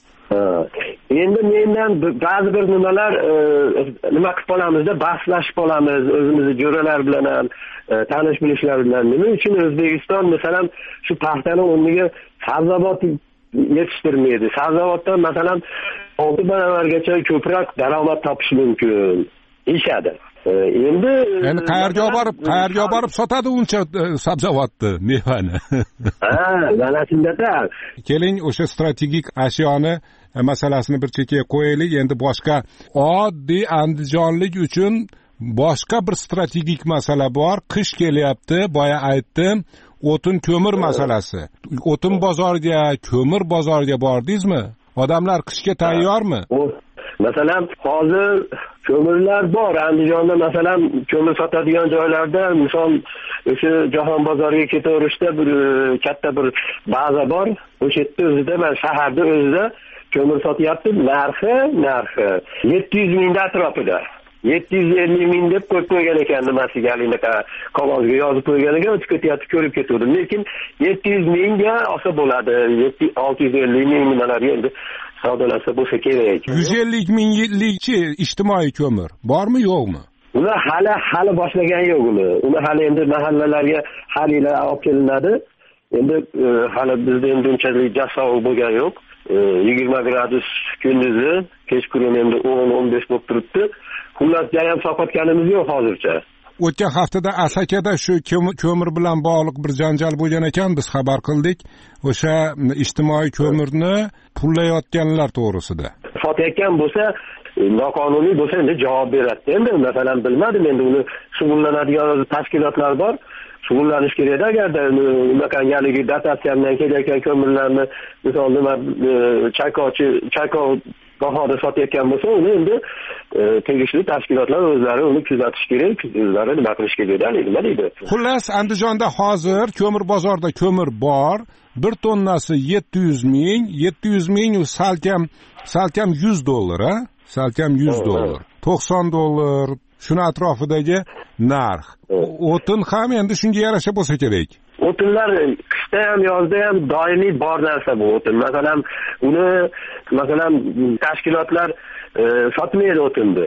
Endi mendan ba'zi bir nimalar nima qilib qolamizda, bahslashib qolamiz o'zimizni jo'ralar bilan ham, tanish bilishlar bilan. Nima uchun O'zbekiston masalan shu paxtani o'rniga sabzavot yetishtirmaydi? Sabzavotdan masalan olti baravargacha ko'proq daromad topish mumkin. Ishadi. Endi endi qayerga borib, qayerga borib sotadi uncha sabzavotni, mevani. Ha, mana shunda-da. Keling, o'sha strategik ashyoni masalasini bir chekkaga qo'yaylik. Endi boshqa oddiy andijonlik uchun boshqa bir strategik masala bor. Qish kelyapti, boya aytdim, o'tin ko'mir masalasi. O'tin bozoriga, ko'mir bozoriga bordingizmi? Odamlar qishga tayyormi? Masalan, hozir ko'mirlar bor. Andijonda masalan ko'mir sotadigan joylarda, misol o'sha Jahon bozoriga ketaverishda bir katta bir baza bor. O'sha yerda o'zida, mana shaharda o'zida ko'mir sotyapti. Narxi, narxi yetti yuz ming atrofida. yetti yuz ellik ming deb qo'yib qo'ygan ekan nimasiga, anaqa qog'ozga yozib qo'ygan ekan, o'tib ketyapti, ko'rib ketdim. Lekin yetti yuz mingga olsa bo'ladi. olti yuz ellik ming nimalar endi savdolasa bo'lsa kerak. yuz ellik minglikchi ijtimoiy ko'mir bormi, yo'qmi? Ular hali hali boshlagan yo'q uni. Uni hali endi mahallalarga har yil olib kelinadi. Endi hali bizda endi unchalik jasoq bo'lgan yo'q. yigirma gradus kunduzi, kechqurun endi o'n o'n besh bo'lib turibdi. Xullas, jayam sotayotganimiz yo'q hozircha. O'tgan haftada Asakada shu ko'mir bilan bog'liq bir janjal bo'lgan ekan, biz xabar qildik. O'sha ijtimoiy ko'mirni pullayotganlar to'g'risida. Sotayotgan bo'lsa, noqonuniy bo'lsa endi javob beradi. Endi masalan bilmadim, endi uni shug'ullanadigan tashkilotlar bor. Shug'ullanish kerak. Agarda unaqa yangi dotatsiyadan kelayotgan ko'mirlarni misol nima chaykovchi chaykov bahoda sotayotgan bo'lsa, uni endi tegishli tashkilotlar o'zlari uni kuzatish kerak, o'zlari nima qilish kerak, nima deydi. Xullas, Andijonda hozir ko'mir bozorida ko'mir bor. Bir tonnasi yetti yuz ming, yetti yuz ming u salkam salkam yuz dollar, ha? Salkam yuz dollar. to'qson dollar shuni atrofidagi narx. O'tin ham endi shunga yarasha bo'lsa kerak. O'tinlar qishda ham, yozda ham doimiy bor narsa bu o'tin. Masalan, uni masalan tashkilotlar sotmaydi o'tinni.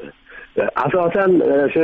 Asosan shu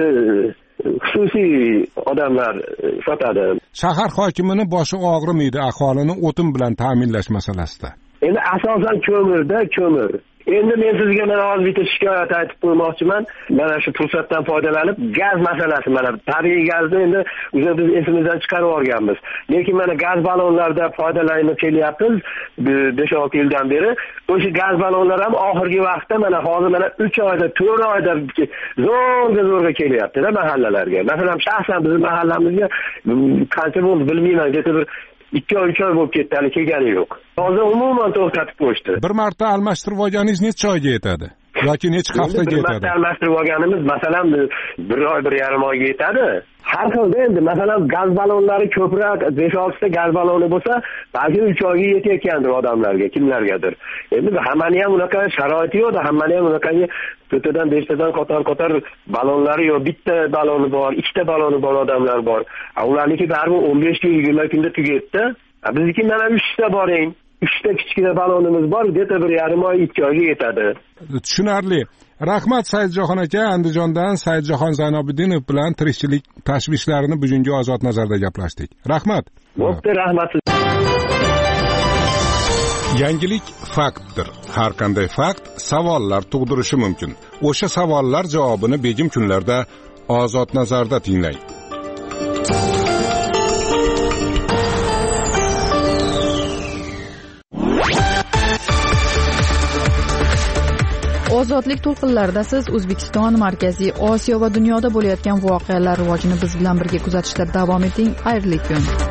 xususiy odamlar sotadi. Shahar hokimining boshi og'rimaydi aholini o'tin bilan ta'minlash masalasida. Endi asosan ko'mirda, ko'mir. Endi men sizga mana hozir bitta shikoyat aytib qo'ymoqchiman. Mana shu fursatdan foydalanib, gaz masalasi, mana tabiiy gazni endi o'zi biz esimizdan chiqarib olganmiz. Lekin mana gaz ballonlarda foydalanib kelyapmiz besh olti yildan beri. O'sha gaz ballonlar ham oxirgi vaqtda mana hozir mana uch oyda, to'rt oyda zo'rga zo'rga kelyapti-da mahallalarga. Masalan, shaxsan bizning mahallamizga qancha bo'ldi bilmayman, deb bir ikki oy, uch oy bo'lib ketdi, hali kelgani yo'q. Hozir umuman to'xtatib qo'yishdi. Bir marta almashtirib olganingiz necha oyga yetadi? Yoki necha haftaga yetadi? Bir marta almashtirib olganimiz masalan bir oy, bir yarim oyga yetadi. Har xilda endi masalan gaz ballonlari ko'proq besh olti ta gaz balloni bo'lsa, balki uch oyga yetayotgandir odamlarga, kimlargadir. Endi hammani ham unaqa sharoiti yo'q, hammani ham unaqa to'rttadan beshtadan qator-qator ballonlari yo'q. Bitta balloni bor, ikkita balloni bor odamlar bor. Ularniki baribir o'n besh kun, yigirma kunda tugaydi. bizniki mana uchta boring, uchta kichkina balonimiz bor, где-то bir yarim oy ikki oyga yetadi. Tushunarli. Rahmat Saidjahon aka, Andijondan Saidjahon Zaynobiddinov bilan tirikchilik tashvishlarini bugungi Ozod nazarda gaplashdik. Rahmat. Bo'pti, rahmat. Yangilik faktdir. Har qanday fakt savollar tug'dirishi mumkin. O'sha savollar javobini begim kunlarda Ozod nazarda tinglang. Ozodlik to'lqinlarida siz O'zbekiston, Markaziy Osiyo va dunyoda bo'layotgan voqealar rivojini biz bilan birga kuzatishda davom eting. Xayrli kun.